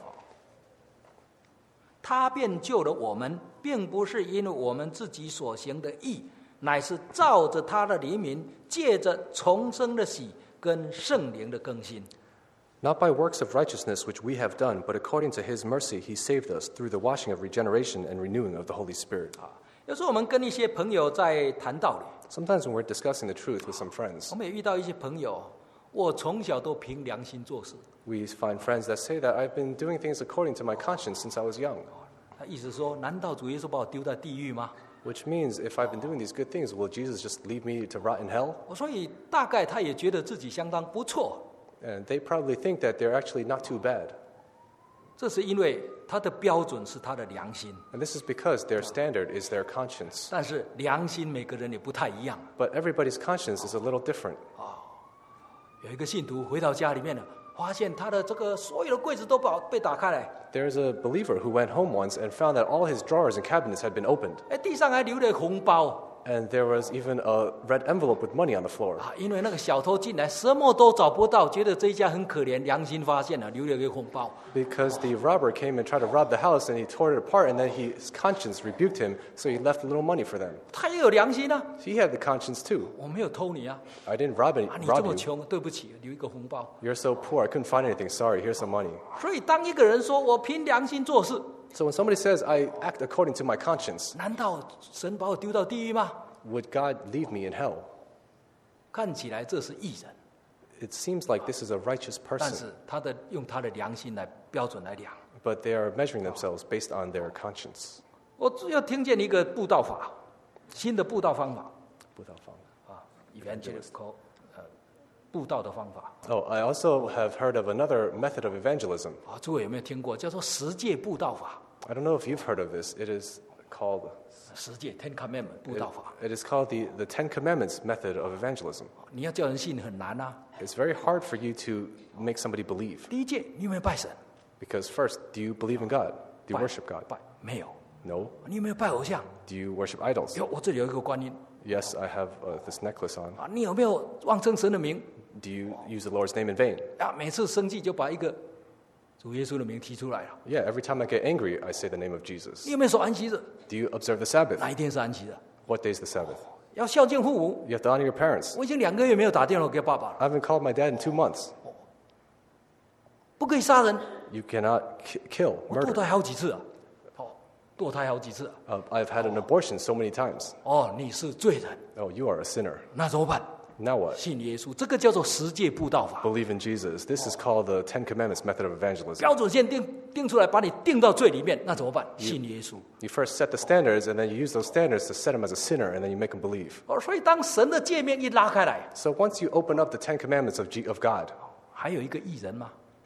Speaker 1: 他便救了我们，并不是因为我们自己所行的义，乃是照着他的怜悯，借着重生的喜跟圣灵的更新。
Speaker 2: Not by works of righteousness which we have done, but according to his mercy he saved us through the washing of regeneration and renewing of the Holy Spirit.
Speaker 1: 有时候我们跟一些朋友在谈道理，
Speaker 2: Sometimes when we're discussing the truth with some friends,
Speaker 1: 我们也遇到一些朋友，我从小都凭良心做事。
Speaker 2: we find friends that say that I've been doing things according to my conscience since I was young.
Speaker 1: 他意思说，难道主耶稣把我丢在地狱吗？
Speaker 2: Which means if I've been doing these good things, will Jesus just leave me to rot in hell?
Speaker 1: 所以大概他也觉得自己相当不错，
Speaker 2: And they probably think that they're actually not too bad.
Speaker 1: 这是因为他的标准是他的良心，
Speaker 2: And this is because their standard is their conscience.
Speaker 1: 但是良心每个人也不太一样。
Speaker 2: But everybody's conscience is a little different.
Speaker 1: 有一个信徒回到家里面了，发现他的这个所有的柜子都被打开来，
Speaker 2: There's a believer who went home once and found that all his drawers and cabinets had been opened.
Speaker 1: 地上还留了红包
Speaker 2: And there was even a red envelope with money on the floor.
Speaker 1: 啊，因为那个小偷进来什么都找不到，觉得这一家很可怜，良心发现了，留了一个红包。
Speaker 2: Because the robber came and tried to rob the house and he tore it apart and then his conscience rebuked him, so he left a little money for them.
Speaker 1: 他也有良心啊，
Speaker 2: He had the conscience too.
Speaker 1: 我没有偷你啊，
Speaker 2: I didn't rob
Speaker 1: 啊，你这么
Speaker 2: you.
Speaker 1: 穷，对不起，留一个红包。
Speaker 2: You're so poor, I couldn't find anything. Sorry, here's some money.
Speaker 1: 所以当一个人说我凭良心做事，
Speaker 2: So when somebody says, I act according to my conscience,
Speaker 1: 难道神把我丢到地狱吗？
Speaker 2: would God leave me in hell?
Speaker 1: 看起来这是义人，
Speaker 2: It seems like this is a righteous
Speaker 1: 但
Speaker 2: person,
Speaker 1: 是用他的良心来标准来量。
Speaker 2: but they are measuring themselves based on their conscience.
Speaker 1: 我又听见一个布道法，新的布道方法啊 ，evangelical 布道的方法
Speaker 2: Oh, I also have heard of another method of evangelism.
Speaker 1: 啊，诸位有没有听过？叫做十诫布道法，
Speaker 2: I don't know if you've heard of this. It is called
Speaker 1: 十诫 Ten Commandment 布道法。
Speaker 2: it is called the Ten Commandments method of evangelism.
Speaker 1: 你要叫人信很难啊。
Speaker 2: It's very hard for you to make somebody believe.
Speaker 1: 第一诫，你有没有拜神？
Speaker 2: Because first, do you believe in God? Do you
Speaker 1: 拜
Speaker 2: worship God?
Speaker 1: 拜没有。
Speaker 2: No.
Speaker 1: 你有没有拜偶像？
Speaker 2: Do you worship idols?
Speaker 1: 有，我这里有一个观音
Speaker 2: Yes, I have this necklace on.
Speaker 1: 啊。你有没有妄称神的名
Speaker 2: Do you use the Lord's name in vain?
Speaker 1: 啊？每次生气就把一个主耶稣的名提出来了。
Speaker 2: Yeah, every time I get angry, I say the name of Jesus.
Speaker 1: 你有没有守安息日？
Speaker 2: Do you observe the Sabbath?
Speaker 1: 哪一天是安息日？
Speaker 2: What day is the Sabbath?
Speaker 1: 要孝敬父母。
Speaker 2: You have to honor your parents.
Speaker 1: 我已经2个月没有打电话给爸爸了。
Speaker 2: I haven't called my dad in 2 months.
Speaker 1: 不可以杀人，
Speaker 2: You cannot kill,
Speaker 1: 我堕
Speaker 2: murder.
Speaker 1: 胎好几次啊。哦，堕胎好几次啊。
Speaker 2: I've had an abortion so many times.
Speaker 1: 哦，你是罪人，
Speaker 2: Oh, you are a sinner.
Speaker 1: 那怎么办？
Speaker 2: Now what?
Speaker 1: 信耶稣，这个叫做十诫布道法。
Speaker 2: Believe in Jesus. This is called the Ten Commandments method of evangelism.
Speaker 1: 标准线定出来，把你定到罪里面，那怎么办？信耶稣。
Speaker 2: You first set the standards, and then you use those standards to set him as a sinner, and then you make him believe.
Speaker 1: 哦，所以当神的界面一拉开来，
Speaker 2: So once you open up the Ten Commandments of God,
Speaker 1: 还有一个义人吗？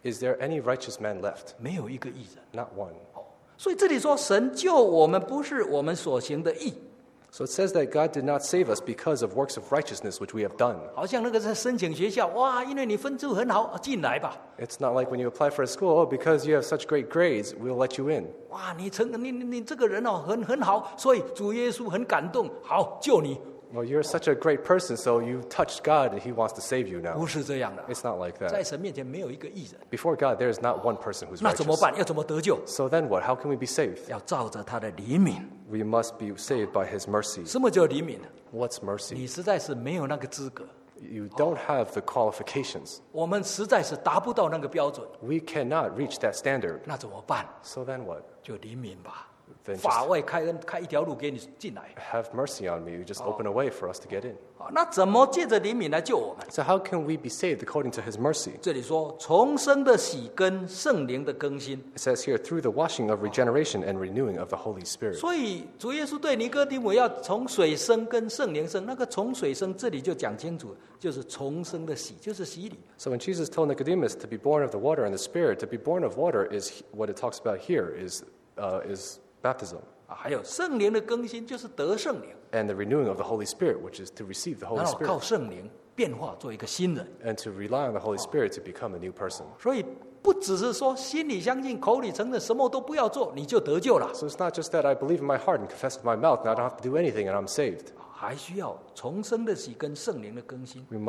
Speaker 2: Is there any righteous man left?
Speaker 1: 没有一个义人。
Speaker 2: Not one.
Speaker 1: 所以这里说，神救我们不是我们所行的义，
Speaker 2: So it says that God did not save us because of works of righteousness which we have done.
Speaker 1: 好像那个在申请学校，哇，因为你分数很好，进来吧。
Speaker 2: It's not like when you apply for a school, oh, because you have such great grades, we'll let you in.
Speaker 1: 哇，你这个人哦，很好，所以主耶稣很感动，好救你。
Speaker 2: Well, you're such a great person, so you touched God and He wants to save you now.
Speaker 1: 不是这样的，
Speaker 2: It's not like
Speaker 1: 在
Speaker 2: that.
Speaker 1: 神面前没有一个义人，
Speaker 2: Before God, there is not one person who's
Speaker 1: 那怎么
Speaker 2: righteous.
Speaker 1: 办？要怎么得救？
Speaker 2: So then what? How can we be saved?
Speaker 1: 要照着他的怜悯。
Speaker 2: We must be saved by His mercy.
Speaker 1: 什么叫怜悯？
Speaker 2: What's mercy?
Speaker 1: 你实在是没有那个资格，
Speaker 2: You don't have the qualifications.
Speaker 1: 我们实在是达不到那个标准，
Speaker 2: We cannot reach that standard.
Speaker 1: 那怎么办？
Speaker 2: So then what?
Speaker 1: 就怜悯吧，
Speaker 2: Then
Speaker 1: 法
Speaker 2: just
Speaker 1: 外开恩，开一条路给你进来。
Speaker 2: have mercy on me. You just open a way for us to get in.
Speaker 1: 好，那怎么借着怜悯来救我们？
Speaker 2: So how can we be saved according to His mercy?
Speaker 1: 这里说重生的喜跟圣灵的更新，
Speaker 2: It says here, through the washing of regeneration and renewing of the Holy Spirit.
Speaker 1: 所以主耶稣对尼哥底母要从水生跟圣灵生，那个从水生这里就讲清楚，就是重生的喜，就是洗礼。
Speaker 2: So when Jesus told Nicodemus to be born of the water and the Spirit, to be born of water is what it talks about here is baptism.
Speaker 1: 还有圣灵的更新，就是得圣灵，
Speaker 2: And the renewing of the Holy Spirit, which is to receive the
Speaker 1: 然
Speaker 2: Holy
Speaker 1: 后靠
Speaker 2: Spirit.
Speaker 1: 圣灵变化做一个新人。
Speaker 2: And to rely on the Holy Spirit to become a new person.
Speaker 1: 所以不只是说心里相信、口里承认，什么都不要做，你就得救了，
Speaker 2: So it's not just that I believe in my heart and confess with my mouth and I don't have to do anything and I'm saved.
Speaker 1: 还需要重生的喜跟圣灵的更新。
Speaker 2: We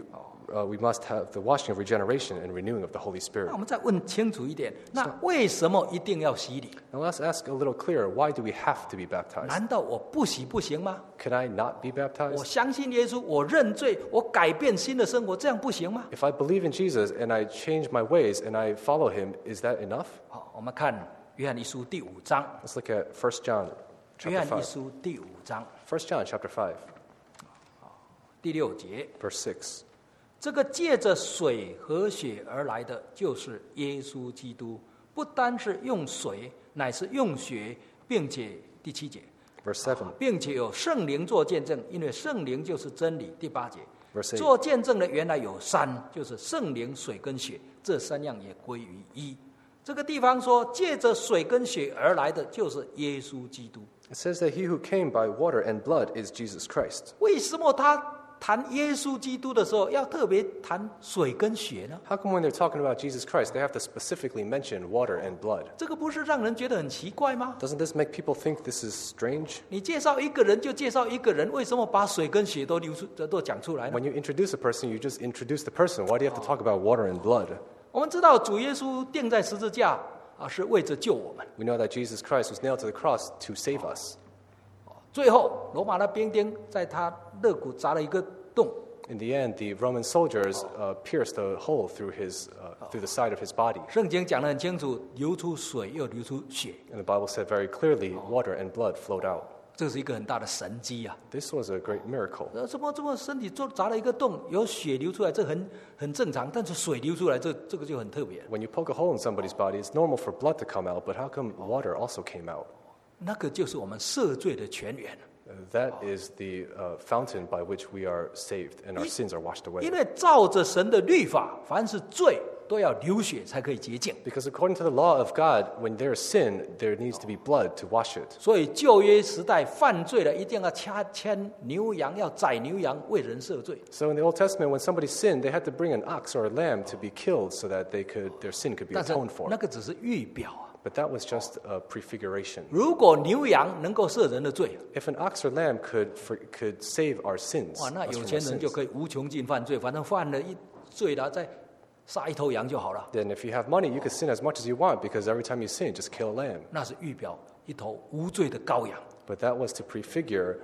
Speaker 2: must have the washing of regeneration and renewing of the Holy
Speaker 1: 那
Speaker 2: Spirit.
Speaker 1: 我们再问清楚一点，那为什么一定要洗礼？
Speaker 2: Now let's ask a little clearer, why do we have to be baptized?
Speaker 1: 难道我不洗不行吗？
Speaker 2: Can I not be
Speaker 1: 我
Speaker 2: baptized?
Speaker 1: 相信耶稣，我认罪，我改变新的生活，这样不行吗？
Speaker 2: If I believe in Jesus and I change my ways and I follow Him, is that enough?
Speaker 1: 好，我们看约翰一书第5章，
Speaker 2: Let's look at 1 John
Speaker 1: 约
Speaker 2: chapter
Speaker 1: 翰一
Speaker 2: 5.
Speaker 1: 书第5章
Speaker 2: 1 John chapter 5,
Speaker 1: 第6节，
Speaker 2: verse 6.
Speaker 1: 这个借着水和血而来的，就是耶稣基督，不单是用水，乃是用血，并且第7节，
Speaker 2: Verse 7.
Speaker 1: 并且有圣灵做见证，因为圣灵就是真理。第8节，
Speaker 2: Verse 8.
Speaker 1: 做见证的原来有3，就是圣灵、水跟血，这3样也归于一。这个地方说，借着水跟血而来的就是耶稣基督。
Speaker 2: It says that he who came by water and blood is Jesus Christ.
Speaker 1: 为什么他谈耶稣基督的时候要特别谈水跟血呢？
Speaker 2: How come when they're talking about Jesus Christ, they have to specifically mention water and blood?
Speaker 1: 这个不是让人觉得很奇怪吗？
Speaker 2: Doesn't this make people think this is strange?
Speaker 1: 你介绍一个人就介绍一个人，为什么把水跟血都都讲出来呢？
Speaker 2: When you introduce a person, you just introduce the person. Why do you have to talk about water and blood?
Speaker 1: 我们知道主耶稣钉在十字架是为着救我们。
Speaker 2: We know that Jesus Christ was nailed to the cross to save us.
Speaker 1: 最后，罗马的兵丁在他肋骨砸了一个洞，
Speaker 2: In the end, the Roman soldiers pierced a hole through the side of his body.
Speaker 1: 圣经讲得很清楚，流出水又流出血，
Speaker 2: And the Bible said very clearly, water and blood flowed out.
Speaker 1: 这是一个很大的神迹啊！
Speaker 2: This was a great miracle.
Speaker 1: 怎么身体砸了一个洞，有血流出来，这很正常，但是水流出来，这个就很特别。
Speaker 2: When you poke a hole in somebody's body, it's normal for blood to come out, but how come water also came out?
Speaker 1: 那个就是我们赦罪的泉源，
Speaker 2: That is the fountain by which we are saved and our sins are washed
Speaker 1: 因
Speaker 2: away.
Speaker 1: 为照着神的律法，凡是罪都要流血才可以洁净。
Speaker 2: Because according to the law of God, when there is sin, there needs to be blood to wash it.
Speaker 1: 所以旧约时代犯罪了，一定要牵牛羊，要宰牛羊为人赦罪。
Speaker 2: So in the Old Testament, when somebody sinned, they had to bring an ox or a lamb to be killed so that their sin could be
Speaker 1: 但是
Speaker 2: atoned for.
Speaker 1: 那个只是预表啊。
Speaker 2: But that was just a prefiguration.
Speaker 1: 如果牛羊能够赦人的罪，
Speaker 2: If an ox or lamb could save our sins,
Speaker 1: 哇，那
Speaker 2: us
Speaker 1: 有
Speaker 2: from
Speaker 1: 钱
Speaker 2: our
Speaker 1: 人就
Speaker 2: sins,
Speaker 1: 可以无穷尽犯罪，反正犯了一罪了，再杀一头羊就好了。
Speaker 2: then if you have money, you can sin as much as you want because every time you sin, just kill a lamb.
Speaker 1: 那是预表一头无罪的羔羊，
Speaker 2: But that was to prefigure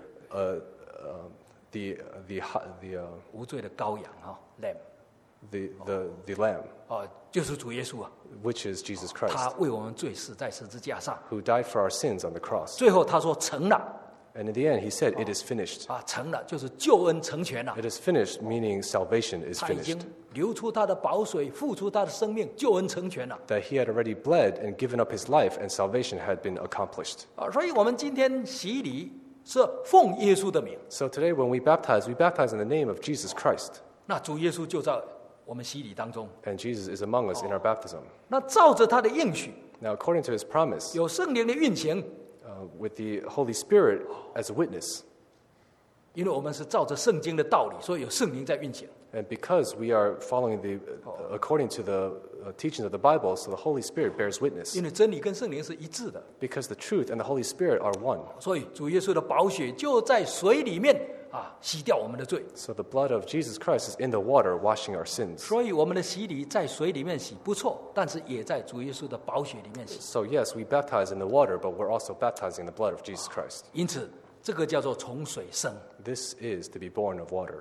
Speaker 2: the
Speaker 1: 无罪的羔羊啊 ，lamb
Speaker 2: the lamb,
Speaker 1: 就是主耶稣啊，
Speaker 2: which is Jesus
Speaker 1: 他
Speaker 2: Christ,
Speaker 1: 为我们罪死在十字架上。
Speaker 2: who died for our sins on the cross.
Speaker 1: 最后他说成了
Speaker 2: And in the end, he said, "It is finished."
Speaker 1: 成了就是救恩成全了。
Speaker 2: It is finished, meaning salvation is
Speaker 1: 他已经
Speaker 2: finished.
Speaker 1: 流出他的宝水，付出他的生命，救恩成全了。
Speaker 2: That he had already bled and given up his life, and salvation had been accomplished.
Speaker 1: 所以我们今天洗礼是奉耶稣的名，
Speaker 2: So today, when we baptize in the name of Jesus Christ.
Speaker 1: 那主耶稣就在我们洗礼当中。
Speaker 2: And Jesus is among us in our baptism.
Speaker 1: 那照着他的应许，
Speaker 2: Now, according to his promise,
Speaker 1: 有圣灵的运行，
Speaker 2: with the Holy Spirit as a witness,
Speaker 1: 因为我们是照着圣经的道理，所以有圣灵在运行。
Speaker 2: and because we are following according to the teachings of the Bible, so the Holy Spirit bears witness.
Speaker 1: 因为真理跟圣灵是一致的，
Speaker 2: Because the truth and the Holy Spirit are one.
Speaker 1: 所以主耶稣的宝血就在水里面洗掉我们的罪。
Speaker 2: So the blood of Jesus Christ is in the water, washing our sins.
Speaker 1: 所以我们的洗礼在水里面洗不错，但是也在主耶稣的宝血里面洗。
Speaker 2: So yes, we baptize in the water, but we're also baptizing in the blood of Jesus Christ.
Speaker 1: 因此，这个叫做从水生。
Speaker 2: This is to be born of water.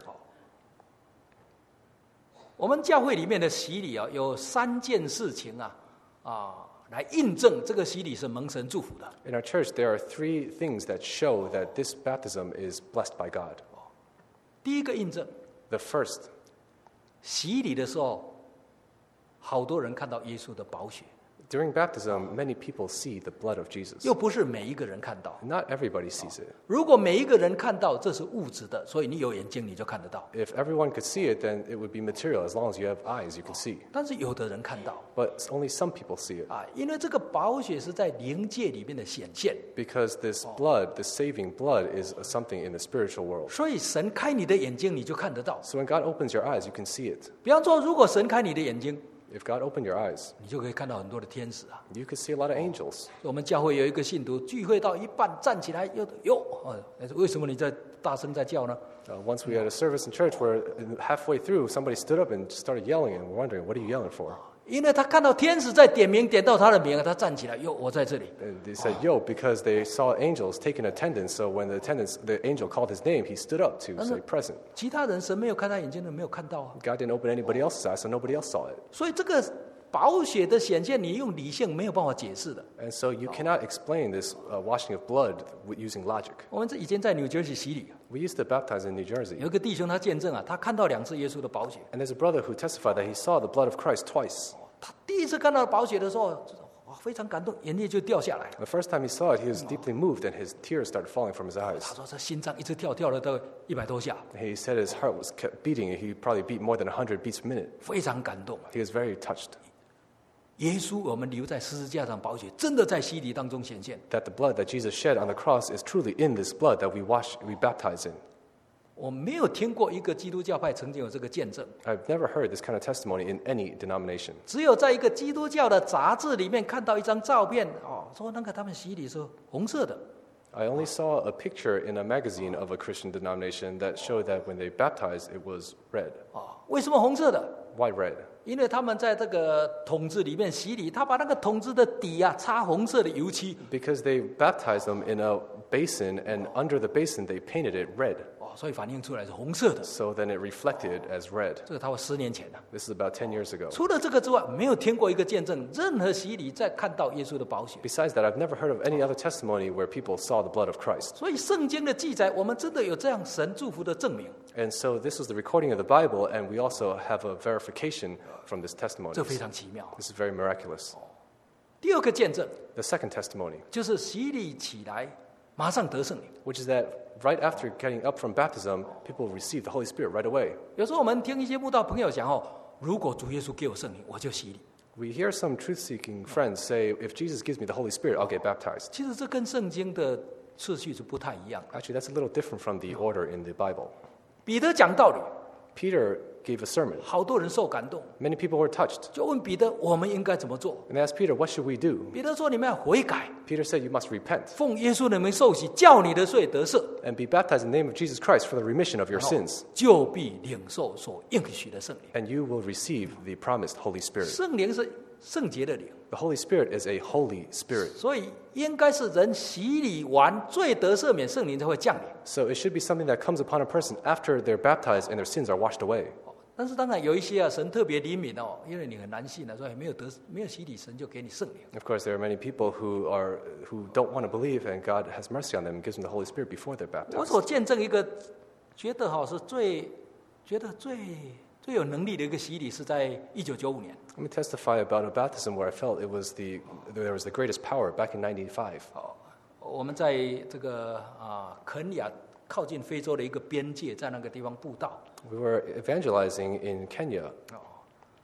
Speaker 1: 我们教会里面的洗礼有3件事情来印证这个洗礼是蒙神祝福的。
Speaker 2: In our church, there are 3 things that show that this baptism is blessed by God.
Speaker 1: 第一个印证，
Speaker 2: The first,
Speaker 1: 洗礼的时候，好多人看到耶稣的宝血，
Speaker 2: during baptism, many people see the blood of Jesus.
Speaker 1: 又不是每一个人看到。
Speaker 2: Not everybody sees it.
Speaker 1: 如果每一个人看到，这是物质的，所以你有眼睛你就看得到。
Speaker 2: If everyone could see it, then it would be material. As long as you have eyes, you can see.
Speaker 1: 但是有的人看到
Speaker 2: But only some people see it.
Speaker 1: 因为这个宝血是在灵界里面的显现，
Speaker 2: Because this blood, the saving blood, is something in the spiritual world.
Speaker 1: 所以神开你的眼睛，你就看得到。
Speaker 2: So when God opens your eyes, you can see it.
Speaker 1: 比方说，如果神开你的眼睛，
Speaker 2: If God opened your eyes,
Speaker 1: 你就可以看到很多的天使。
Speaker 2: you could see a lot of angels.
Speaker 1: 我们教会有一个信徒聚会到一半站起来，为什么你在大声在叫呢？
Speaker 2: Once we had a service in church where halfway through, somebody stood up and started yelling, and we're wondering, what are you yelling for?
Speaker 1: 因为他看到天使在点名，点到他的名，他站起来，我在这里。
Speaker 2: And they said, yo, because they saw angels taking attendance. So when the angel called his name, he stood up to say present.
Speaker 1: 其他人神没有开他眼睛的，没有看到啊。
Speaker 2: God didn't open anybody else's eyes, so nobody else saw it.
Speaker 1: 所以这个宝血的显现，你用理性没有办法解释的。
Speaker 2: And so you cannot explain this washing of blood using logic.
Speaker 1: 我们以前在纽约洗礼，
Speaker 2: We used to baptize in New Jersey.
Speaker 1: 有一个弟兄他见证他看到2次耶稣的宝血。
Speaker 2: And there's a brother who testified that he saw the blood of Christ twice.
Speaker 1: 他第一次看到宝血的时候，非常感动，眼泪就掉下来。
Speaker 2: The first time he saw it, he was deeply moved, and his tears started falling from his
Speaker 1: 他
Speaker 2: eyes.
Speaker 1: 说：“这心脏一直跳了都100多下，
Speaker 2: He said his heart was kept beating. He probably beat more than 100 beats per minute.
Speaker 1: 非常感动。
Speaker 2: He was very touched
Speaker 1: 耶稣我们留在十字架上宝血，真的在洗礼当中显现。
Speaker 2: that the blood that Jesus shed on the cross is truly in this blood that we baptize in.
Speaker 1: 我没有听过一个基督教派曾经有这个见证，
Speaker 2: I've never heard this kind of testimony in any denomination.
Speaker 1: 只有在一个基督教的杂志里面看到一张照片，说那个他们洗礼是红色的。
Speaker 2: I only saw a picture in a magazine of a Christian denomination that showed that when they baptized, it was red.
Speaker 1: 为什么红色的？
Speaker 2: Why red?
Speaker 1: 因为他们在这个桶子里面洗礼，他把那个桶子的底擦红色的油漆。
Speaker 2: Because they baptized them in a basin, and under the basin they painted it red.
Speaker 1: 所以反映出来是红色的。
Speaker 2: So then it reflected as red.
Speaker 1: 这个他说10年前了。
Speaker 2: This is about 10 years ago.
Speaker 1: 除了这个之外，没有听过一个见证，任何洗礼再看到耶稣的宝血。
Speaker 2: Besides that, I've never heard of any other testimony where people saw the blood of Christ.
Speaker 1: 所以圣经的记载，我们真的有这样神祝福的证明，
Speaker 2: And so this was the recording of the Bible, and we also have a verification from this testimony.
Speaker 1: 这非常奇妙。
Speaker 2: This is very miraculous.
Speaker 1: 第二个见证
Speaker 2: The second testimony,
Speaker 1: 就是洗礼起来，马上得圣灵。
Speaker 2: which is that right after getting up from baptism, people receive the Holy Spirit right away.
Speaker 1: 有时候我们听一些慕道朋友讲如果主耶稣给我圣灵，我就洗礼。
Speaker 2: We hear some truth-seeking friends say, if Jesus gives me the Holy Spirit, I'll get baptized.
Speaker 1: 其实这跟圣经的次序是不太一样。
Speaker 2: Actually, that's a little different from the order in the Bible.
Speaker 1: 彼得讲道理，
Speaker 2: Peter gave a sermon.
Speaker 1: 好多人受感动，
Speaker 2: Many people were touched.
Speaker 1: 就问彼得：我们应该怎么做？
Speaker 2: And they asked Peter, what should we do?
Speaker 1: 彼得说：你们要悔改，
Speaker 2: Peter said, you must repent
Speaker 1: 奉耶稣的名受洗，叫你的罪得赦，
Speaker 2: and be baptized in the name of Jesus Christ for the remission of your
Speaker 1: 然后
Speaker 2: sins.
Speaker 1: 就必领受所应许的圣灵。
Speaker 2: And you will receive the promised Holy Spirit.
Speaker 1: 圣灵是圣洁的灵，
Speaker 2: The Holy Spirit is a Holy Spirit.
Speaker 1: 所以应该是人洗礼完罪得赦免，圣灵才会降临。
Speaker 2: So it should be something that comes upon a person after they're baptized and their sins are washed away.
Speaker 1: 但是当然有一些神特别怜悯因为你很难信所以没有洗礼，神就给你圣灵。
Speaker 2: Of course, there are many people who don't want to believe, and God has mercy on them and gives them the Holy Spirit before they're
Speaker 1: 我
Speaker 2: baptized.
Speaker 1: 所见证一个觉得是最有能力的一个洗礼，是在1995年。
Speaker 2: Let me testify about a baptism where I felt there was the greatest power back in '95.
Speaker 1: 我们在这个肯亚靠近非洲的一个边界，在那个地方布道。
Speaker 2: We were evangelizing in Kenya.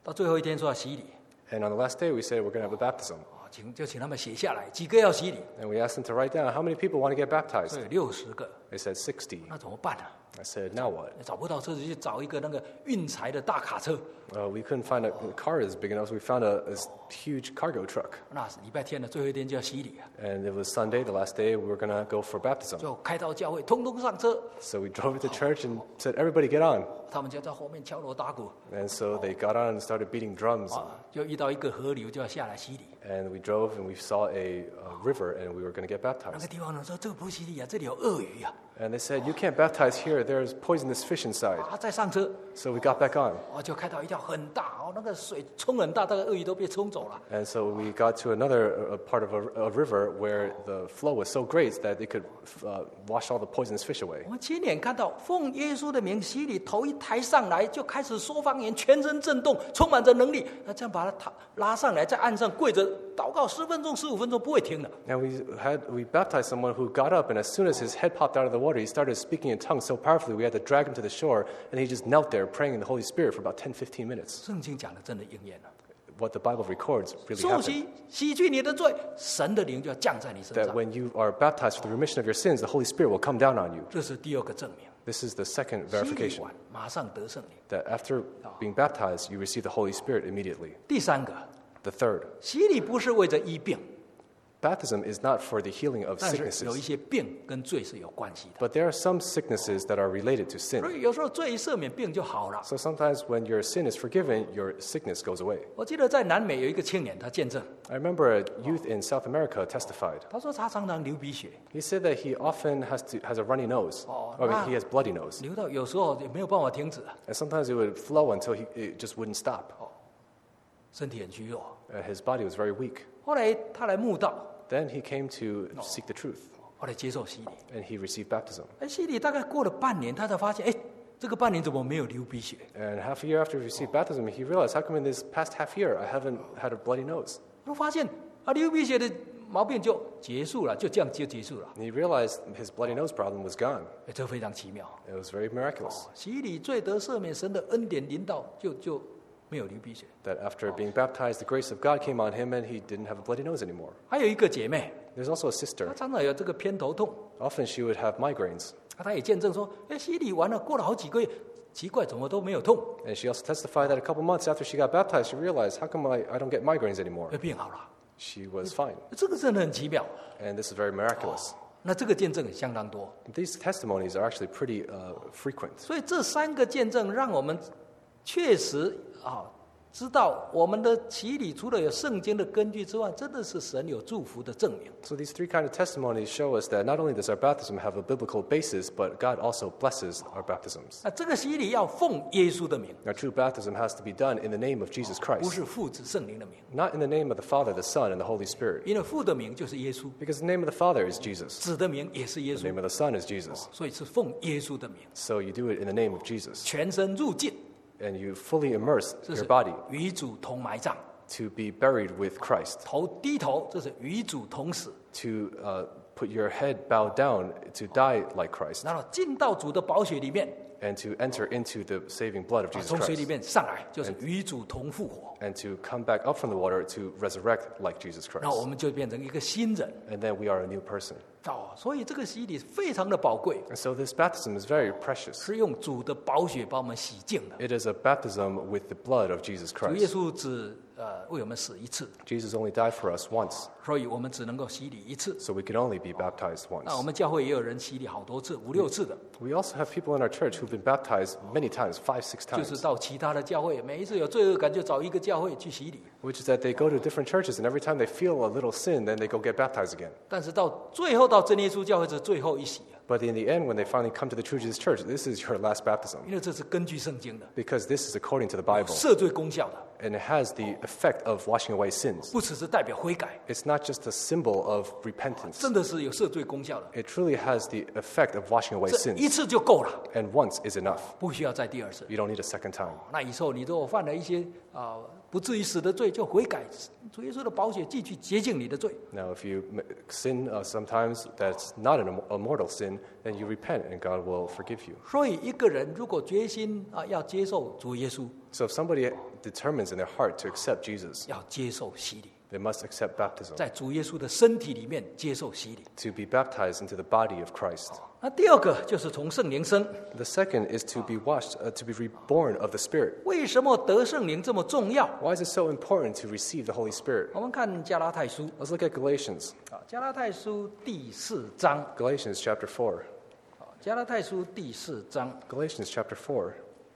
Speaker 1: 到最后一天说要洗礼，
Speaker 2: And on the last day, we said we're going to have a baptism.
Speaker 1: 请他们写下来，几个要洗礼，
Speaker 2: And we asked them to write down how many people want to get baptized.
Speaker 1: 所以60个，
Speaker 2: They said 60.
Speaker 1: 那怎么办呢？
Speaker 2: I said, now what?
Speaker 1: 找不到车子，就找一个那个运柴的大卡车。
Speaker 2: We couldn't find a car as big enough, so we found this huge cargo truck.
Speaker 1: 那是礼拜天的最后一天就要洗礼啊，
Speaker 2: And it was Sunday, the last day, we were going to go for baptism.
Speaker 1: 就开到教会，通通上车。
Speaker 2: So we drove to church and said, everybody get on.
Speaker 1: 他们就在后面敲锣打鼓
Speaker 2: And so they got on and started beating drums.
Speaker 1: 啊，就遇到一个河流，就要下来洗礼。
Speaker 2: And we drove and we saw a river and we were going to get
Speaker 1: 那
Speaker 2: baptized.
Speaker 1: 个地方人说这个不是洗礼啊，这里有鳄鱼啊！
Speaker 2: And they said, you can't baptize here, there's poisonous fish inside.
Speaker 1: 啊，再上车，
Speaker 2: So we got back on.
Speaker 1: 哦，就开到一条很大哦，那个水冲很大，那个鳄鱼都被冲走了。
Speaker 2: And so we got to another part of a river where the flow was so great that it could wash all the poisonous fish away.
Speaker 1: 我们亲眼看到，奉耶稣的名洗礼，头一抬上来就开始说方言，全身震动，充满着能力。那这样把他拉上来，在岸上跪着祷告10分钟、15分钟不会停的。
Speaker 2: And we baptized someone who got up, and as soon as his head popped out of the water, he started speaking in tongues so powerfully we had to drag him to the shore, and he just knelt there praying in the Holy Spirit for about 10-15 minutes.
Speaker 1: 圣经讲的真的应验了，
Speaker 2: What the Bible records really
Speaker 1: 受
Speaker 2: happened.
Speaker 1: 洗洗去你的罪，神的灵就要降在你身
Speaker 2: That
Speaker 1: 上。
Speaker 2: when you are baptized for the remission of your sins, the Holy Spirit will come down on you.
Speaker 1: 这是第二个证明，
Speaker 2: This is the second
Speaker 1: 洗礼
Speaker 2: verification,
Speaker 1: 完马上得圣灵。
Speaker 2: that after being baptized, you receive the Holy Spirit immediately.
Speaker 1: 第三个，
Speaker 2: The third,
Speaker 1: 洗礼不是为着医病，
Speaker 2: baptism is not for the healing of
Speaker 1: 但是有一
Speaker 2: sicknesses,
Speaker 1: 些病跟罪是有关系的。
Speaker 2: but there are some sicknesses that are related to
Speaker 1: 所
Speaker 2: sin.
Speaker 1: 以有时候罪一赦免，病就好了。
Speaker 2: So sometimes when your sin is forgiven, your sickness goes away.
Speaker 1: 我记得在南美有一个青年，他见证，
Speaker 2: I remember a youth in South America testified.
Speaker 1: 他说他常常流鼻血，
Speaker 2: He said that he often has a runny nose. I mean, he has bloody nose.
Speaker 1: 流到有时候也没有办法停止，
Speaker 2: And sometimes it would flow until it just wouldn't stop.
Speaker 1: 身体很虚弱。
Speaker 2: His body was very weak.
Speaker 1: 后来他来慕道，
Speaker 2: Then he came to seek the truth,
Speaker 1: 后来接受洗礼。
Speaker 2: and he received baptism.
Speaker 1: 哎，洗礼大概过了半年，他才发现，哎，这个半年怎么没有流鼻血？
Speaker 2: And half a year after he received baptism, he realized, how come in this past half year I haven't had a bloody nose?
Speaker 1: 他发现啊，流鼻血的毛病就结束了，就这样就结束了。
Speaker 2: And he realized his bloody nose problem was gone.
Speaker 1: 哎，这非常奇妙。
Speaker 2: It was very miraculous
Speaker 1: 洗礼罪得赦免，神的恩典临到，就没有流鼻血。
Speaker 2: that after being baptized, the grace of God came on him and he didn't have a bloody nose anymore.
Speaker 1: 还有一个姐妹，
Speaker 2: There's also a
Speaker 1: 她
Speaker 2: sister.
Speaker 1: 常常有这个偏头痛，
Speaker 2: Often she would have migraines.
Speaker 1: 她也见证说，哎，洗礼完了，过了好几个月，奇怪，怎么都没有痛，
Speaker 2: And she also testified that a couple months after she got baptized, she realized, how come I don't get migraines anymore?
Speaker 1: 哎，病好了。
Speaker 2: She was fine.
Speaker 1: 这个真的很奇妙。
Speaker 2: And this is very miraculous.
Speaker 1: 那这个见证相当多，
Speaker 2: These testimonies are actually pretty frequent.
Speaker 1: 所以这3个见证让我们确实知道我们的洗礼除了有圣经的根据之外，真的是神有祝福的证明。
Speaker 2: So these three kind of testimonies show us that not only does our baptism have a biblical basis, but God also blesses our baptisms.
Speaker 1: 那这个洗礼要奉耶稣的名，
Speaker 2: Now, true baptism has to be done in the name of Jesus
Speaker 1: 不
Speaker 2: Christ,
Speaker 1: 是父子圣灵的名，
Speaker 2: not in the name of the Father, the Son, and the Holy Spirit.
Speaker 1: 因为父的名就是耶稣，
Speaker 2: Because the name of the Father is Jesus,
Speaker 1: 子的名也是耶
Speaker 2: the name
Speaker 1: 稣，
Speaker 2: of the Son is Jesus.
Speaker 1: 所以是奉耶稣的名，
Speaker 2: So you do it in the name of Jesus,
Speaker 1: 全身入境，
Speaker 2: and you fully immerse
Speaker 1: 这
Speaker 2: your
Speaker 1: 是
Speaker 2: body
Speaker 1: 与主同埋葬；
Speaker 2: to be buried with Christ,
Speaker 1: 头低头，这是与主同死。
Speaker 2: to put your head bowed down to die like Christ,
Speaker 1: 然后进到主的宝血里面，
Speaker 2: and to enter into the saving blood of Jesus
Speaker 1: 从水里
Speaker 2: Christ,
Speaker 1: 面上来，就是与主同复活。
Speaker 2: and to come back up from the water to resurrect like Jesus
Speaker 1: 然后我
Speaker 2: Christ.
Speaker 1: 们就变成一个新人
Speaker 2: And then we are a new person.
Speaker 1: 所以这个洗礼非常的宝贵，
Speaker 2: And so this baptism is very precious.
Speaker 1: 是用主的宝血把我们洗净的。
Speaker 2: It is a baptism with the blood of Jesus
Speaker 1: 主耶
Speaker 2: Christ.
Speaker 1: 稣只为我们死一次，
Speaker 2: Jesus only died for us once,
Speaker 1: 所以我们只能够洗礼一次。
Speaker 2: so we can only be baptized
Speaker 1: 那我
Speaker 2: once.
Speaker 1: 们教会也有人洗礼好多次，5、6次的，
Speaker 2: We also have people in our church who've been baptized many times, 5, 6
Speaker 1: 就是
Speaker 2: times,
Speaker 1: 到其他的教会，每一次有罪恶感就找一个教会去洗礼。
Speaker 2: which is that they go to different churches, and every time they feel a little sin, then they go get baptized again.
Speaker 1: 但是到最后到真耶稣教会是最后一洗啊，
Speaker 2: But in the end, when they finally come to the true Jesus church, this is your last baptism,
Speaker 1: 因为这是根据圣经的，
Speaker 2: because this is according to the Bible,
Speaker 1: 赦罪功效的，
Speaker 2: and it has the effect of washing away sins.
Speaker 1: 不只是代表悔改，
Speaker 2: It's not just a symbol of repentance.
Speaker 1: 真的是有赦罪功效的。
Speaker 2: It truly has the effect of washing away
Speaker 1: 这一
Speaker 2: sins,
Speaker 1: 次就够了，
Speaker 2: and once is enough.
Speaker 1: 不需要再第二次。
Speaker 2: You don't need a second time.
Speaker 1: 那以后你如果犯了一些不至于死的罪，就悔改，主耶稣的宝血继续洁净你的罪。
Speaker 2: Now, if you sin sometimes that's not a mortal sin, then you repent and God will forgive you.
Speaker 1: 所以一个人如果决心要接受主耶稣，
Speaker 2: So if somebody determines in their heart to accept Jesus,
Speaker 1: 要接受洗礼，
Speaker 2: they must accept baptism,
Speaker 1: 在主耶稣的身体里面接受洗礼。
Speaker 2: to be baptized into the body of Christ.
Speaker 1: 那第二个就是从圣灵生。
Speaker 2: The second is to be washed, to be reborn of the Spirit.
Speaker 1: 为什么得圣灵这么重要？
Speaker 2: Why is it so important to receive the Holy Spirit?
Speaker 1: 我们看加拉太书，
Speaker 2: Let's look at Galatians.
Speaker 1: 加拉太书第4章，
Speaker 2: Galatians chapter 4.
Speaker 1: 加拉太书第4章
Speaker 2: Galatians chapter 4,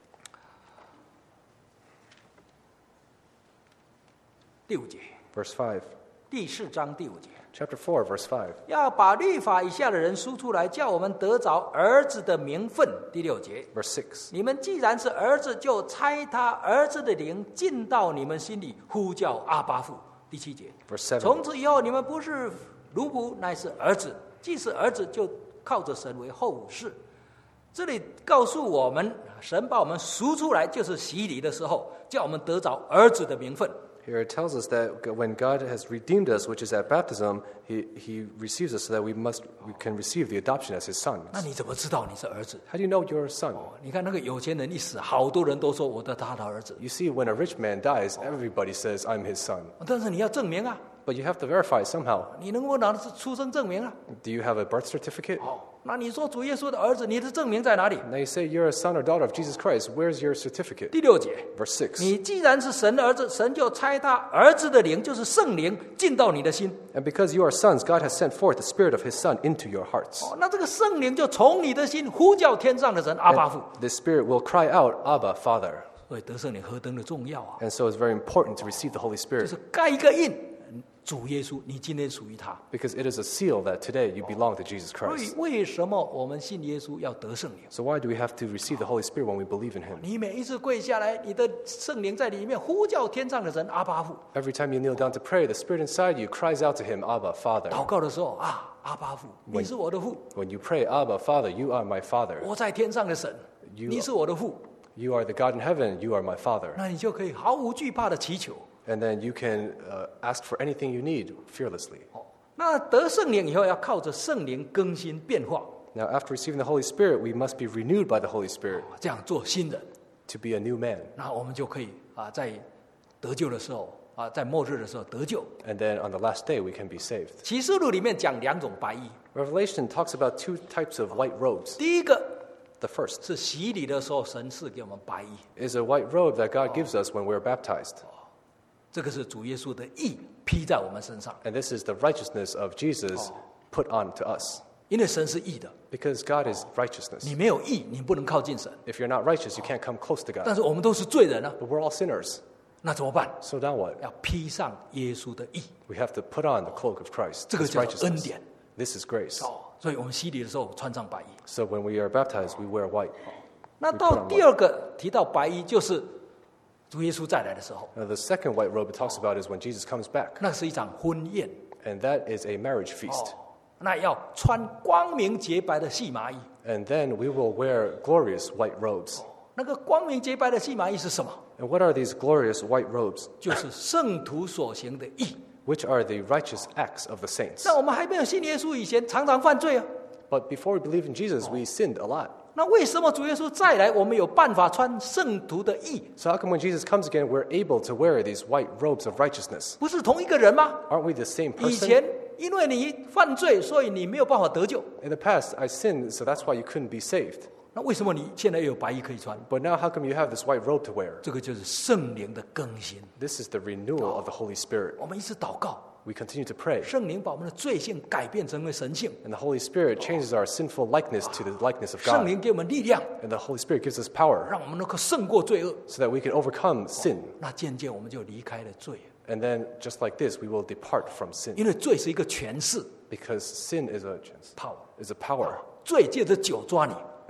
Speaker 1: 第5节，
Speaker 2: verse 5.
Speaker 1: 第4章第5节，
Speaker 2: Chapter 4, verse 5.
Speaker 1: 要把律法以下的人赎出来，叫我们得着儿子的名分。第6节，
Speaker 2: Verse 6.
Speaker 1: 你们既然是儿子，就差他儿子的灵进到你们心里，呼叫阿爸父。第7节，
Speaker 2: Verse 7.
Speaker 1: 从此以后，你们不是奴仆，乃是儿子；既是儿子，就靠着神为后世。这里告诉我们，神把我们赎出来，就是洗礼的时候，叫我们得着儿子的名分。
Speaker 2: Here it tells us that when God has redeemed us, which is at baptism, He receives us so that we can receive the adoption as His sons.
Speaker 1: 那你怎么知道你是儿子？
Speaker 2: How do you know you're a son?
Speaker 1: 你看那个有钱人一死，好多人都说我的他的儿子，
Speaker 2: You see, when a rich man dies, everybody says, I'm his son.
Speaker 1: 但是你要证明啊，
Speaker 2: But you have to verify it somehow.
Speaker 1: 你能不能拿出生证明啊？
Speaker 2: Do you have a birth certificate?
Speaker 1: 那你说主耶稣的儿子，你的证明在哪里？
Speaker 2: Now you say you're a son or daughter of Jesus Christ. Where's your certificate?
Speaker 1: 第6节，
Speaker 2: Verse 6.
Speaker 1: 你既然是神的儿子，神就差他儿子的灵，就是圣灵，进到你的心。
Speaker 2: And because you are sons, God has sent forth the Spirit of His Son into your hearts.
Speaker 1: 那这个圣灵就从你的心呼叫天上的神阿爸父。
Speaker 2: The Spirit will cry out, Abba, Father.
Speaker 1: 所以得圣灵何等的重要啊！
Speaker 2: And so it's very important to receive the Holy
Speaker 1: 就
Speaker 2: Spirit
Speaker 1: 是盖一个印，主耶稣，你今天属于他。
Speaker 2: because it is a seal that today you belong to Jesus
Speaker 1: 所以
Speaker 2: Christ.
Speaker 1: 为什么我们信耶稣要得圣灵？
Speaker 2: So why do we have to receive the Holy Spirit when we believe in Him?
Speaker 1: 你每一次跪下来，你的圣灵在里面呼叫天上的神阿爸父。
Speaker 2: Every time you kneel down to pray, the Spirit inside you cries out to Him, Abba, Father.
Speaker 1: 祷告的时候阿爸父，你是我的父，
Speaker 2: When you pray, Abba, Father, you are my Father.
Speaker 1: 我在天上的神，
Speaker 2: You-
Speaker 1: 你是我的父，
Speaker 2: You are the God in heaven, you are my Father.
Speaker 1: 那你就可以毫无惧怕的祈求。
Speaker 2: And then you can ask for anything you need fearlessly.
Speaker 1: 那得圣灵以后，要靠着圣灵更新变化，
Speaker 2: Now, after receiving the Holy Spirit, we must be renewed by the Holy Spirit
Speaker 1: 这样做新人，
Speaker 2: to be a new man.
Speaker 1: 那我们就可以在得救的时候在末日的时候得救。
Speaker 2: And then on the last day, we can be saved.
Speaker 1: 启示录里面讲2种白衣，
Speaker 2: Revelation talks about two types of white robes.
Speaker 1: 第一个
Speaker 2: The first
Speaker 1: 是洗礼的时候神赐给我们白衣，
Speaker 2: is a white robe that God gives us when we're baptized.
Speaker 1: 这个是主耶稣的义披在我们身上，
Speaker 2: And this is the righteousness of Jesus put on to us.
Speaker 1: 因为神是义的，
Speaker 2: Because God is righteousness.
Speaker 1: 你没有义，你不能靠近神。
Speaker 2: If you're not righteous, you can't come close to
Speaker 1: 但
Speaker 2: God.
Speaker 1: 是我们都是罪人啊，
Speaker 2: But we're all sinners.
Speaker 1: 那怎么办？
Speaker 2: So now what?
Speaker 1: 要披上耶稣的义，
Speaker 2: We have to put on the cloak of Christ.
Speaker 1: 这个
Speaker 2: This
Speaker 1: 叫做恩
Speaker 2: righteousness.
Speaker 1: 典。
Speaker 2: This is grace.
Speaker 1: 所以我们洗礼的时候穿上白衣。
Speaker 2: So when we are baptized, we wear white.
Speaker 1: 那到第二个提到白衣，就是主耶稣再来的时候，
Speaker 2: Now, the second white robe it talks about is when Jesus comes back.
Speaker 1: 那是一场婚宴，
Speaker 2: And that is a marriage feast.
Speaker 1: 那要穿光明洁白的细麻衣。
Speaker 2: And then we will wear glorious white robes.
Speaker 1: 那个光明洁白的细麻衣是什么？
Speaker 2: And what are these glorious white robes?
Speaker 1: 就是圣徒所行的义。
Speaker 2: Which are the righteous acts of the saints.
Speaker 1: 那我们还没有信耶稣以前，常常犯罪啊。
Speaker 2: But before we believe in Jesus, we sinned a lot.
Speaker 1: 那为什么主耶稣再来，我们有办法穿圣徒的义？
Speaker 2: So how come when Jesus comes again, we're able to wear these white robes of righteousness?
Speaker 1: 不是同一个人吗？
Speaker 2: Aren't we the same
Speaker 1: 以
Speaker 2: person?
Speaker 1: 前因为你犯罪，所以你没有办法得救。
Speaker 2: In the past, I sinned, so that's why you couldn't be saved.
Speaker 1: 那为什么你现在又有白衣可以穿？
Speaker 2: But now how come you have this white robe to wear?
Speaker 1: 这个就是圣灵的更新。
Speaker 2: This is the renewal of the Holy Spirit.
Speaker 1: 我们一直祷告，
Speaker 2: We continue to pray.
Speaker 1: 圣灵把我们的罪性改变成为神性，
Speaker 2: And the Holy Spirit changes our sinful likeness to the likeness of
Speaker 1: 圣
Speaker 2: God.
Speaker 1: 灵给我们力量，
Speaker 2: And the Holy Spirit gives us power
Speaker 1: 让我们能够胜过罪恶。
Speaker 2: so that we can overcome sin.
Speaker 1: 那渐渐我们就离开了罪，
Speaker 2: And then, just like this, we will depart from sin.
Speaker 1: 因为罪是一个权势
Speaker 2: Because sin is a
Speaker 1: power，
Speaker 2: power.
Speaker 1: 罪借着酒抓你，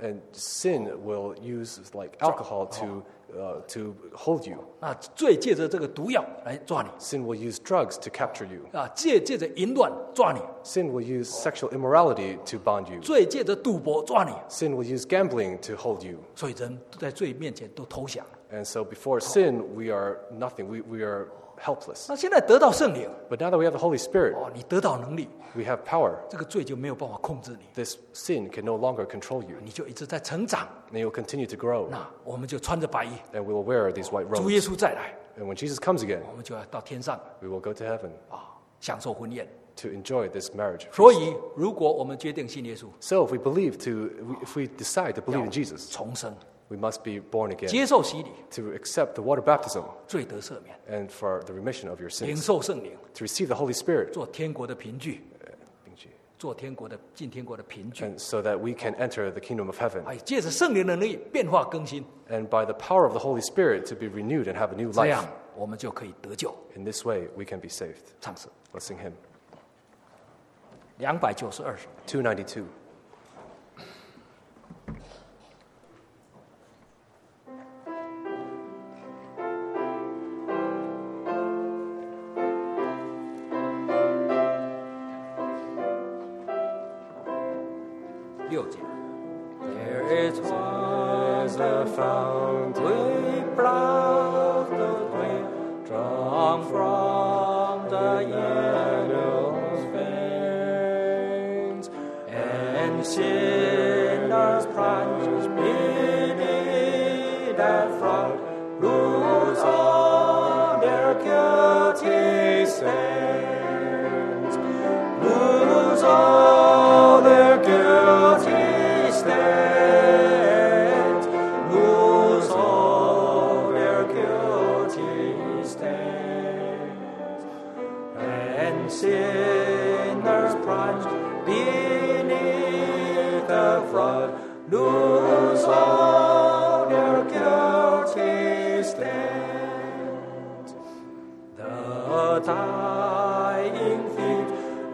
Speaker 2: And sin will use like alcohol to hold you.
Speaker 1: 啊，罪借着这个毒药来抓你
Speaker 2: Sin will use drugs to capture you.
Speaker 1: 啊，借着淫乱抓你，
Speaker 2: Sin will use sexual immorality to bond you.
Speaker 1: 罪借着赌博抓你，
Speaker 2: Sin will use gambling to hold you.
Speaker 1: 所以人在罪面前都投降。
Speaker 2: And so before sin, we are nothing. We are helpless.
Speaker 1: 那现在得到圣灵，
Speaker 2: But now that we have the Holy Spirit,
Speaker 1: 哦，你得到能力，
Speaker 2: we have power.
Speaker 1: 这个罪就没有办法控制你，
Speaker 2: This sin can no longer control you.
Speaker 1: 你就一直在成长。
Speaker 2: And you will continue to grow.
Speaker 1: 那我们就穿着白衣，
Speaker 2: And we will wear these white
Speaker 1: 主耶
Speaker 2: robes.
Speaker 1: 稣再来，
Speaker 2: And when Jesus comes again,
Speaker 1: 我们就要到天上
Speaker 2: we will go to heaven
Speaker 1: 啊，享受婚宴。
Speaker 2: to enjoy this marriage.
Speaker 1: 所以，如果我们决定信耶稣，
Speaker 2: So if we decide to believe in Jesus,
Speaker 1: 重生，
Speaker 2: we must be born again
Speaker 1: 接受洗礼，
Speaker 2: to accept the water baptism
Speaker 1: 罪得赦免，
Speaker 2: and for the remission of your
Speaker 1: 领
Speaker 2: sins,
Speaker 1: 受圣灵，
Speaker 2: to receive the Holy Spirit,
Speaker 1: 做天国的凭据，做进天国的凭据。
Speaker 2: and so that we can enter the kingdom of heaven.
Speaker 1: 哎，借着圣灵的能力变化更新，
Speaker 2: And by the power of the Holy Spirit to be renewed and have a new
Speaker 1: 这样
Speaker 2: life.
Speaker 1: 我们就可以得救。
Speaker 2: In this way, we can be saved.
Speaker 1: 唱诗
Speaker 2: Let's sing hymn
Speaker 1: 292首。
Speaker 2: 292.
Speaker 1: 6节。There is was a fount with blood that we drawn from the yellow's veins, and sinners plunged beneath that flood, lose all their guilty stains, lose all their guilty stains, lose all their guilty stains, and sinners plunged beneath the flood, lose all their guilty stains. The dying thief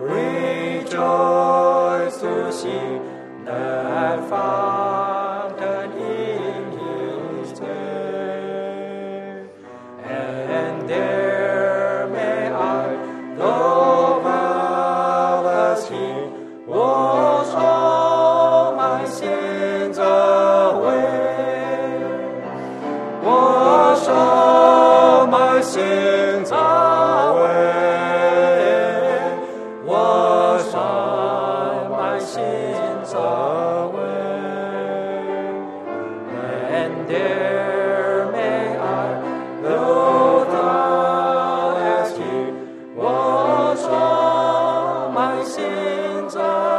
Speaker 1: rejoiced to see that fountain in his day, and there may I, though vile as he, wash all my sins away, wash all my sins away, wash all my sins away, and there may I, though thou as he, wash all my sins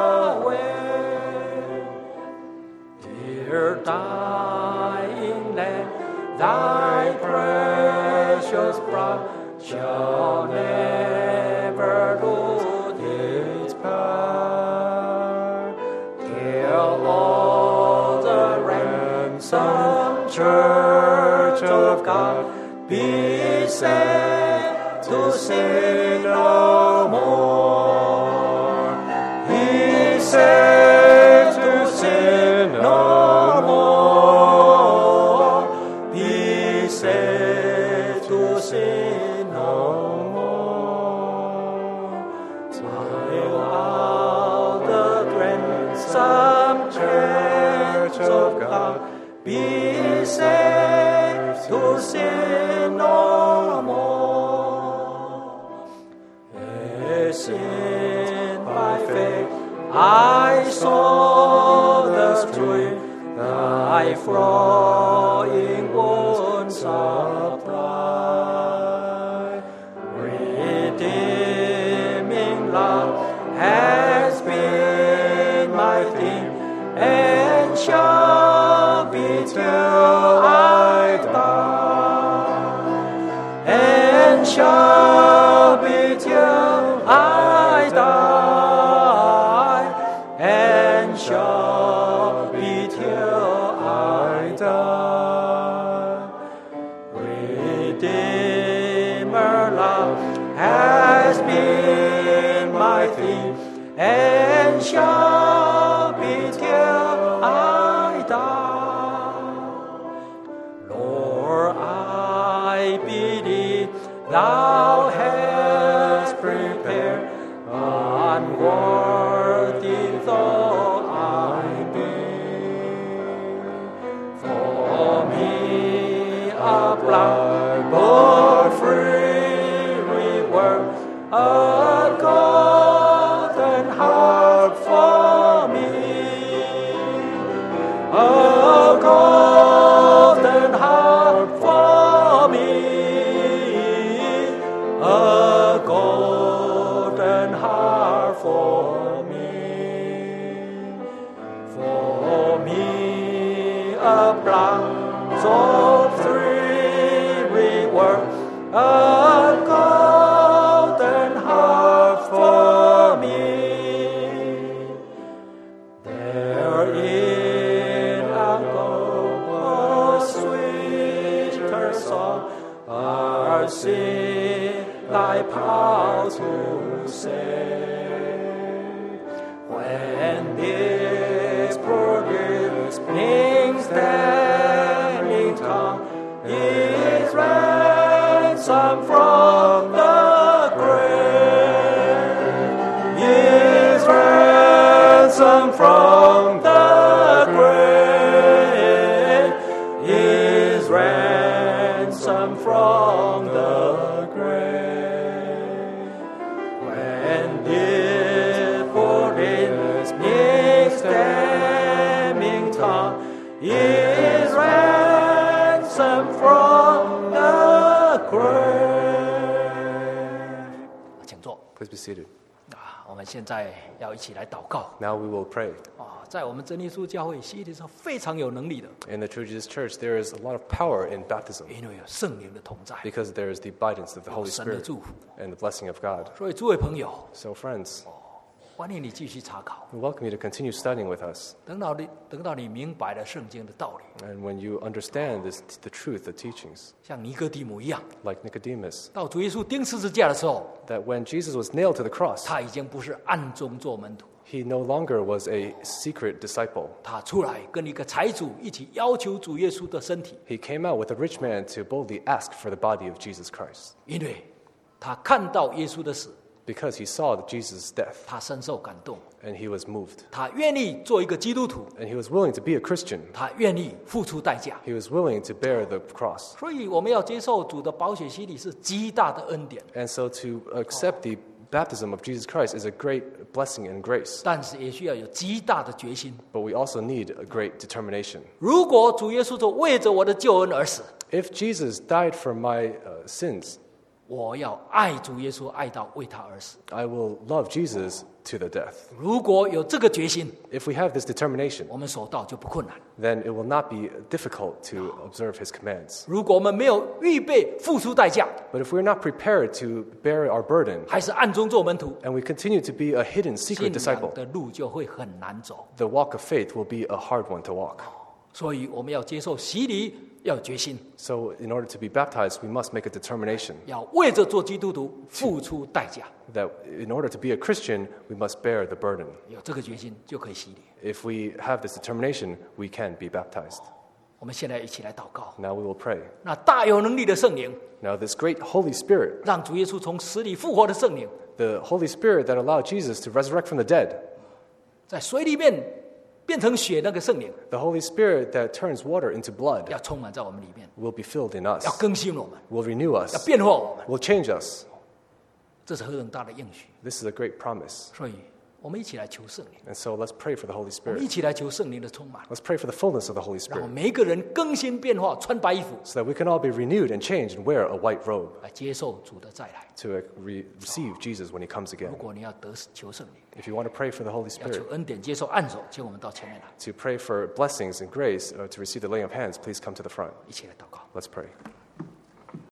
Speaker 1: away. Dear dying Lamb, thy precious blood shall never lose its power, till all the ransomed church of God be saved to sin no more. He saved to sin no more. Be saved to sin no more. Till all the ransomed church of God be saved to sin no more. Sin by faith I saw the stream, thy flowing wounds supply. Redeeming love has been my theme, and shall be till I die, and shall be till I die, and shall be till I die. Redeemer love has been my theme, and shall be till I For me a branch of three rivers, a golden heart for me. Therein a gold sweeter song, I'll sing thy power to save. When this produce being standing tongue is ransom from the grave, is ransom from the grave, is ransom from the grave. When this forgiveness is standing tongue is ransom from the grave. 请坐。
Speaker 2: Please be seated.
Speaker 1: 我们现在要一起来祷告。
Speaker 2: Now we will pray.
Speaker 1: 在我们真耶稣教会洗礼上非常有能力的，
Speaker 2: In the True Jesus Church, there is a lot of power in baptism
Speaker 1: 因为有圣灵的同在，
Speaker 2: because there is the abidance of the Holy
Speaker 1: 神的
Speaker 2: Spirit
Speaker 1: 祝福。
Speaker 2: and the blessing of God.
Speaker 1: 所以诸位朋友，
Speaker 2: So, friends,
Speaker 1: 欢迎你继续查考。
Speaker 2: we welcome you to continue studying with us.
Speaker 1: 等到你明白了圣经的道理，
Speaker 2: And when you understand the truth, the teachings,
Speaker 1: 像尼哥底母一样，
Speaker 2: like Nicodemus,
Speaker 1: 到主耶稣钉十字架的时候，
Speaker 2: that when Jesus was nailed to the cross,
Speaker 1: 他已经不是暗中做门徒，
Speaker 2: he no longer was a secret disciple.
Speaker 1: 他出来跟一个财主一起要求主耶稣的身体，
Speaker 2: He came out with a rich man to boldly ask for the body of Jesus Christ
Speaker 1: 因为他看到耶稣的死，
Speaker 2: because he saw Jesus' death
Speaker 1: 他深受感动，
Speaker 2: and he was moved.
Speaker 1: 他愿意做一个基督徒，
Speaker 2: And he was willing to be a Christian.
Speaker 1: 他愿意付出代价。
Speaker 2: He was willing to bear the cross.
Speaker 1: 所以我们要接受主的宝血洗礼是极大的恩典，
Speaker 2: And so to accept the baptism of Jesus Christ is a great blessing and grace.
Speaker 1: 但是也需要有极大的决心。
Speaker 2: But we also need a great determination.
Speaker 1: 如果主耶稣说为着我的救恩而死，
Speaker 2: If Jesus died for my sins,
Speaker 1: 我要爱主耶稣，爱到为他而死。
Speaker 2: I will love Jesus to the death.
Speaker 1: 如果有这个决心，
Speaker 2: If we have this determination,
Speaker 1: 我们守道就不困难。
Speaker 2: then it will not be difficult to observe his commands.
Speaker 1: 如果我们没有预备付出代价，
Speaker 2: But if we're not prepared to bear our burden,
Speaker 1: 还是暗中做门徒，
Speaker 2: and we continue to be a hidden secret
Speaker 1: 信仰
Speaker 2: disciple,
Speaker 1: 的路就会很难走。
Speaker 2: the walk of faith will be a hard one to walk.
Speaker 1: 所以我们要接受洗礼，要有决心，
Speaker 2: So in order to be baptized, we must make a determination
Speaker 1: 要为着做基督徒付出代价。
Speaker 2: that in order to be a Christian, we must bear the burden.
Speaker 1: 有这个决心就可以洗礼。
Speaker 2: If we have this determination, we can be baptized.
Speaker 1: 我们现在一起来祷告。
Speaker 2: Now we will pray.
Speaker 1: 那大有能力的圣灵，
Speaker 2: Now this great Holy Spirit,
Speaker 1: 让主耶稣从死里复活的圣灵，
Speaker 2: the Holy Spirit that allowed Jesus to resurrect from the dead,
Speaker 1: 在水里面变成血那个圣灵，
Speaker 2: the Holy Spirit that turns water into blood,
Speaker 1: 要充满在我们里面，
Speaker 2: will be filled in
Speaker 1: 要
Speaker 2: us,
Speaker 1: 更新我们，
Speaker 2: will renew
Speaker 1: 要
Speaker 2: us,
Speaker 1: 变化我们。
Speaker 2: will change us.
Speaker 1: 这是何等大的应许！
Speaker 2: This is a great promise.
Speaker 1: 所以，我们一起来求圣灵，
Speaker 2: And so let's pray for the Holy
Speaker 1: 我们
Speaker 2: Spirit.
Speaker 1: 一起来求圣灵的充满，
Speaker 2: Let's pray for the fullness of the Holy
Speaker 1: 让我
Speaker 2: Spirit
Speaker 1: 们每一个人更新变化，穿白衣服，
Speaker 2: so that we can all be renewed and changed and wear a white robe
Speaker 1: 来接受主的再来。
Speaker 2: to receive Jesus when he comes
Speaker 1: 如
Speaker 2: again.
Speaker 1: 果你要得求圣灵，
Speaker 2: If you want to pray for the Holy
Speaker 1: 要求
Speaker 2: Spirit,
Speaker 1: 恩典，接受按手，请我们到前面来，
Speaker 2: to pray for blessings and grace, to receive the laying of hands, please come to the front.
Speaker 1: 一起来祷告。
Speaker 2: Let's pray.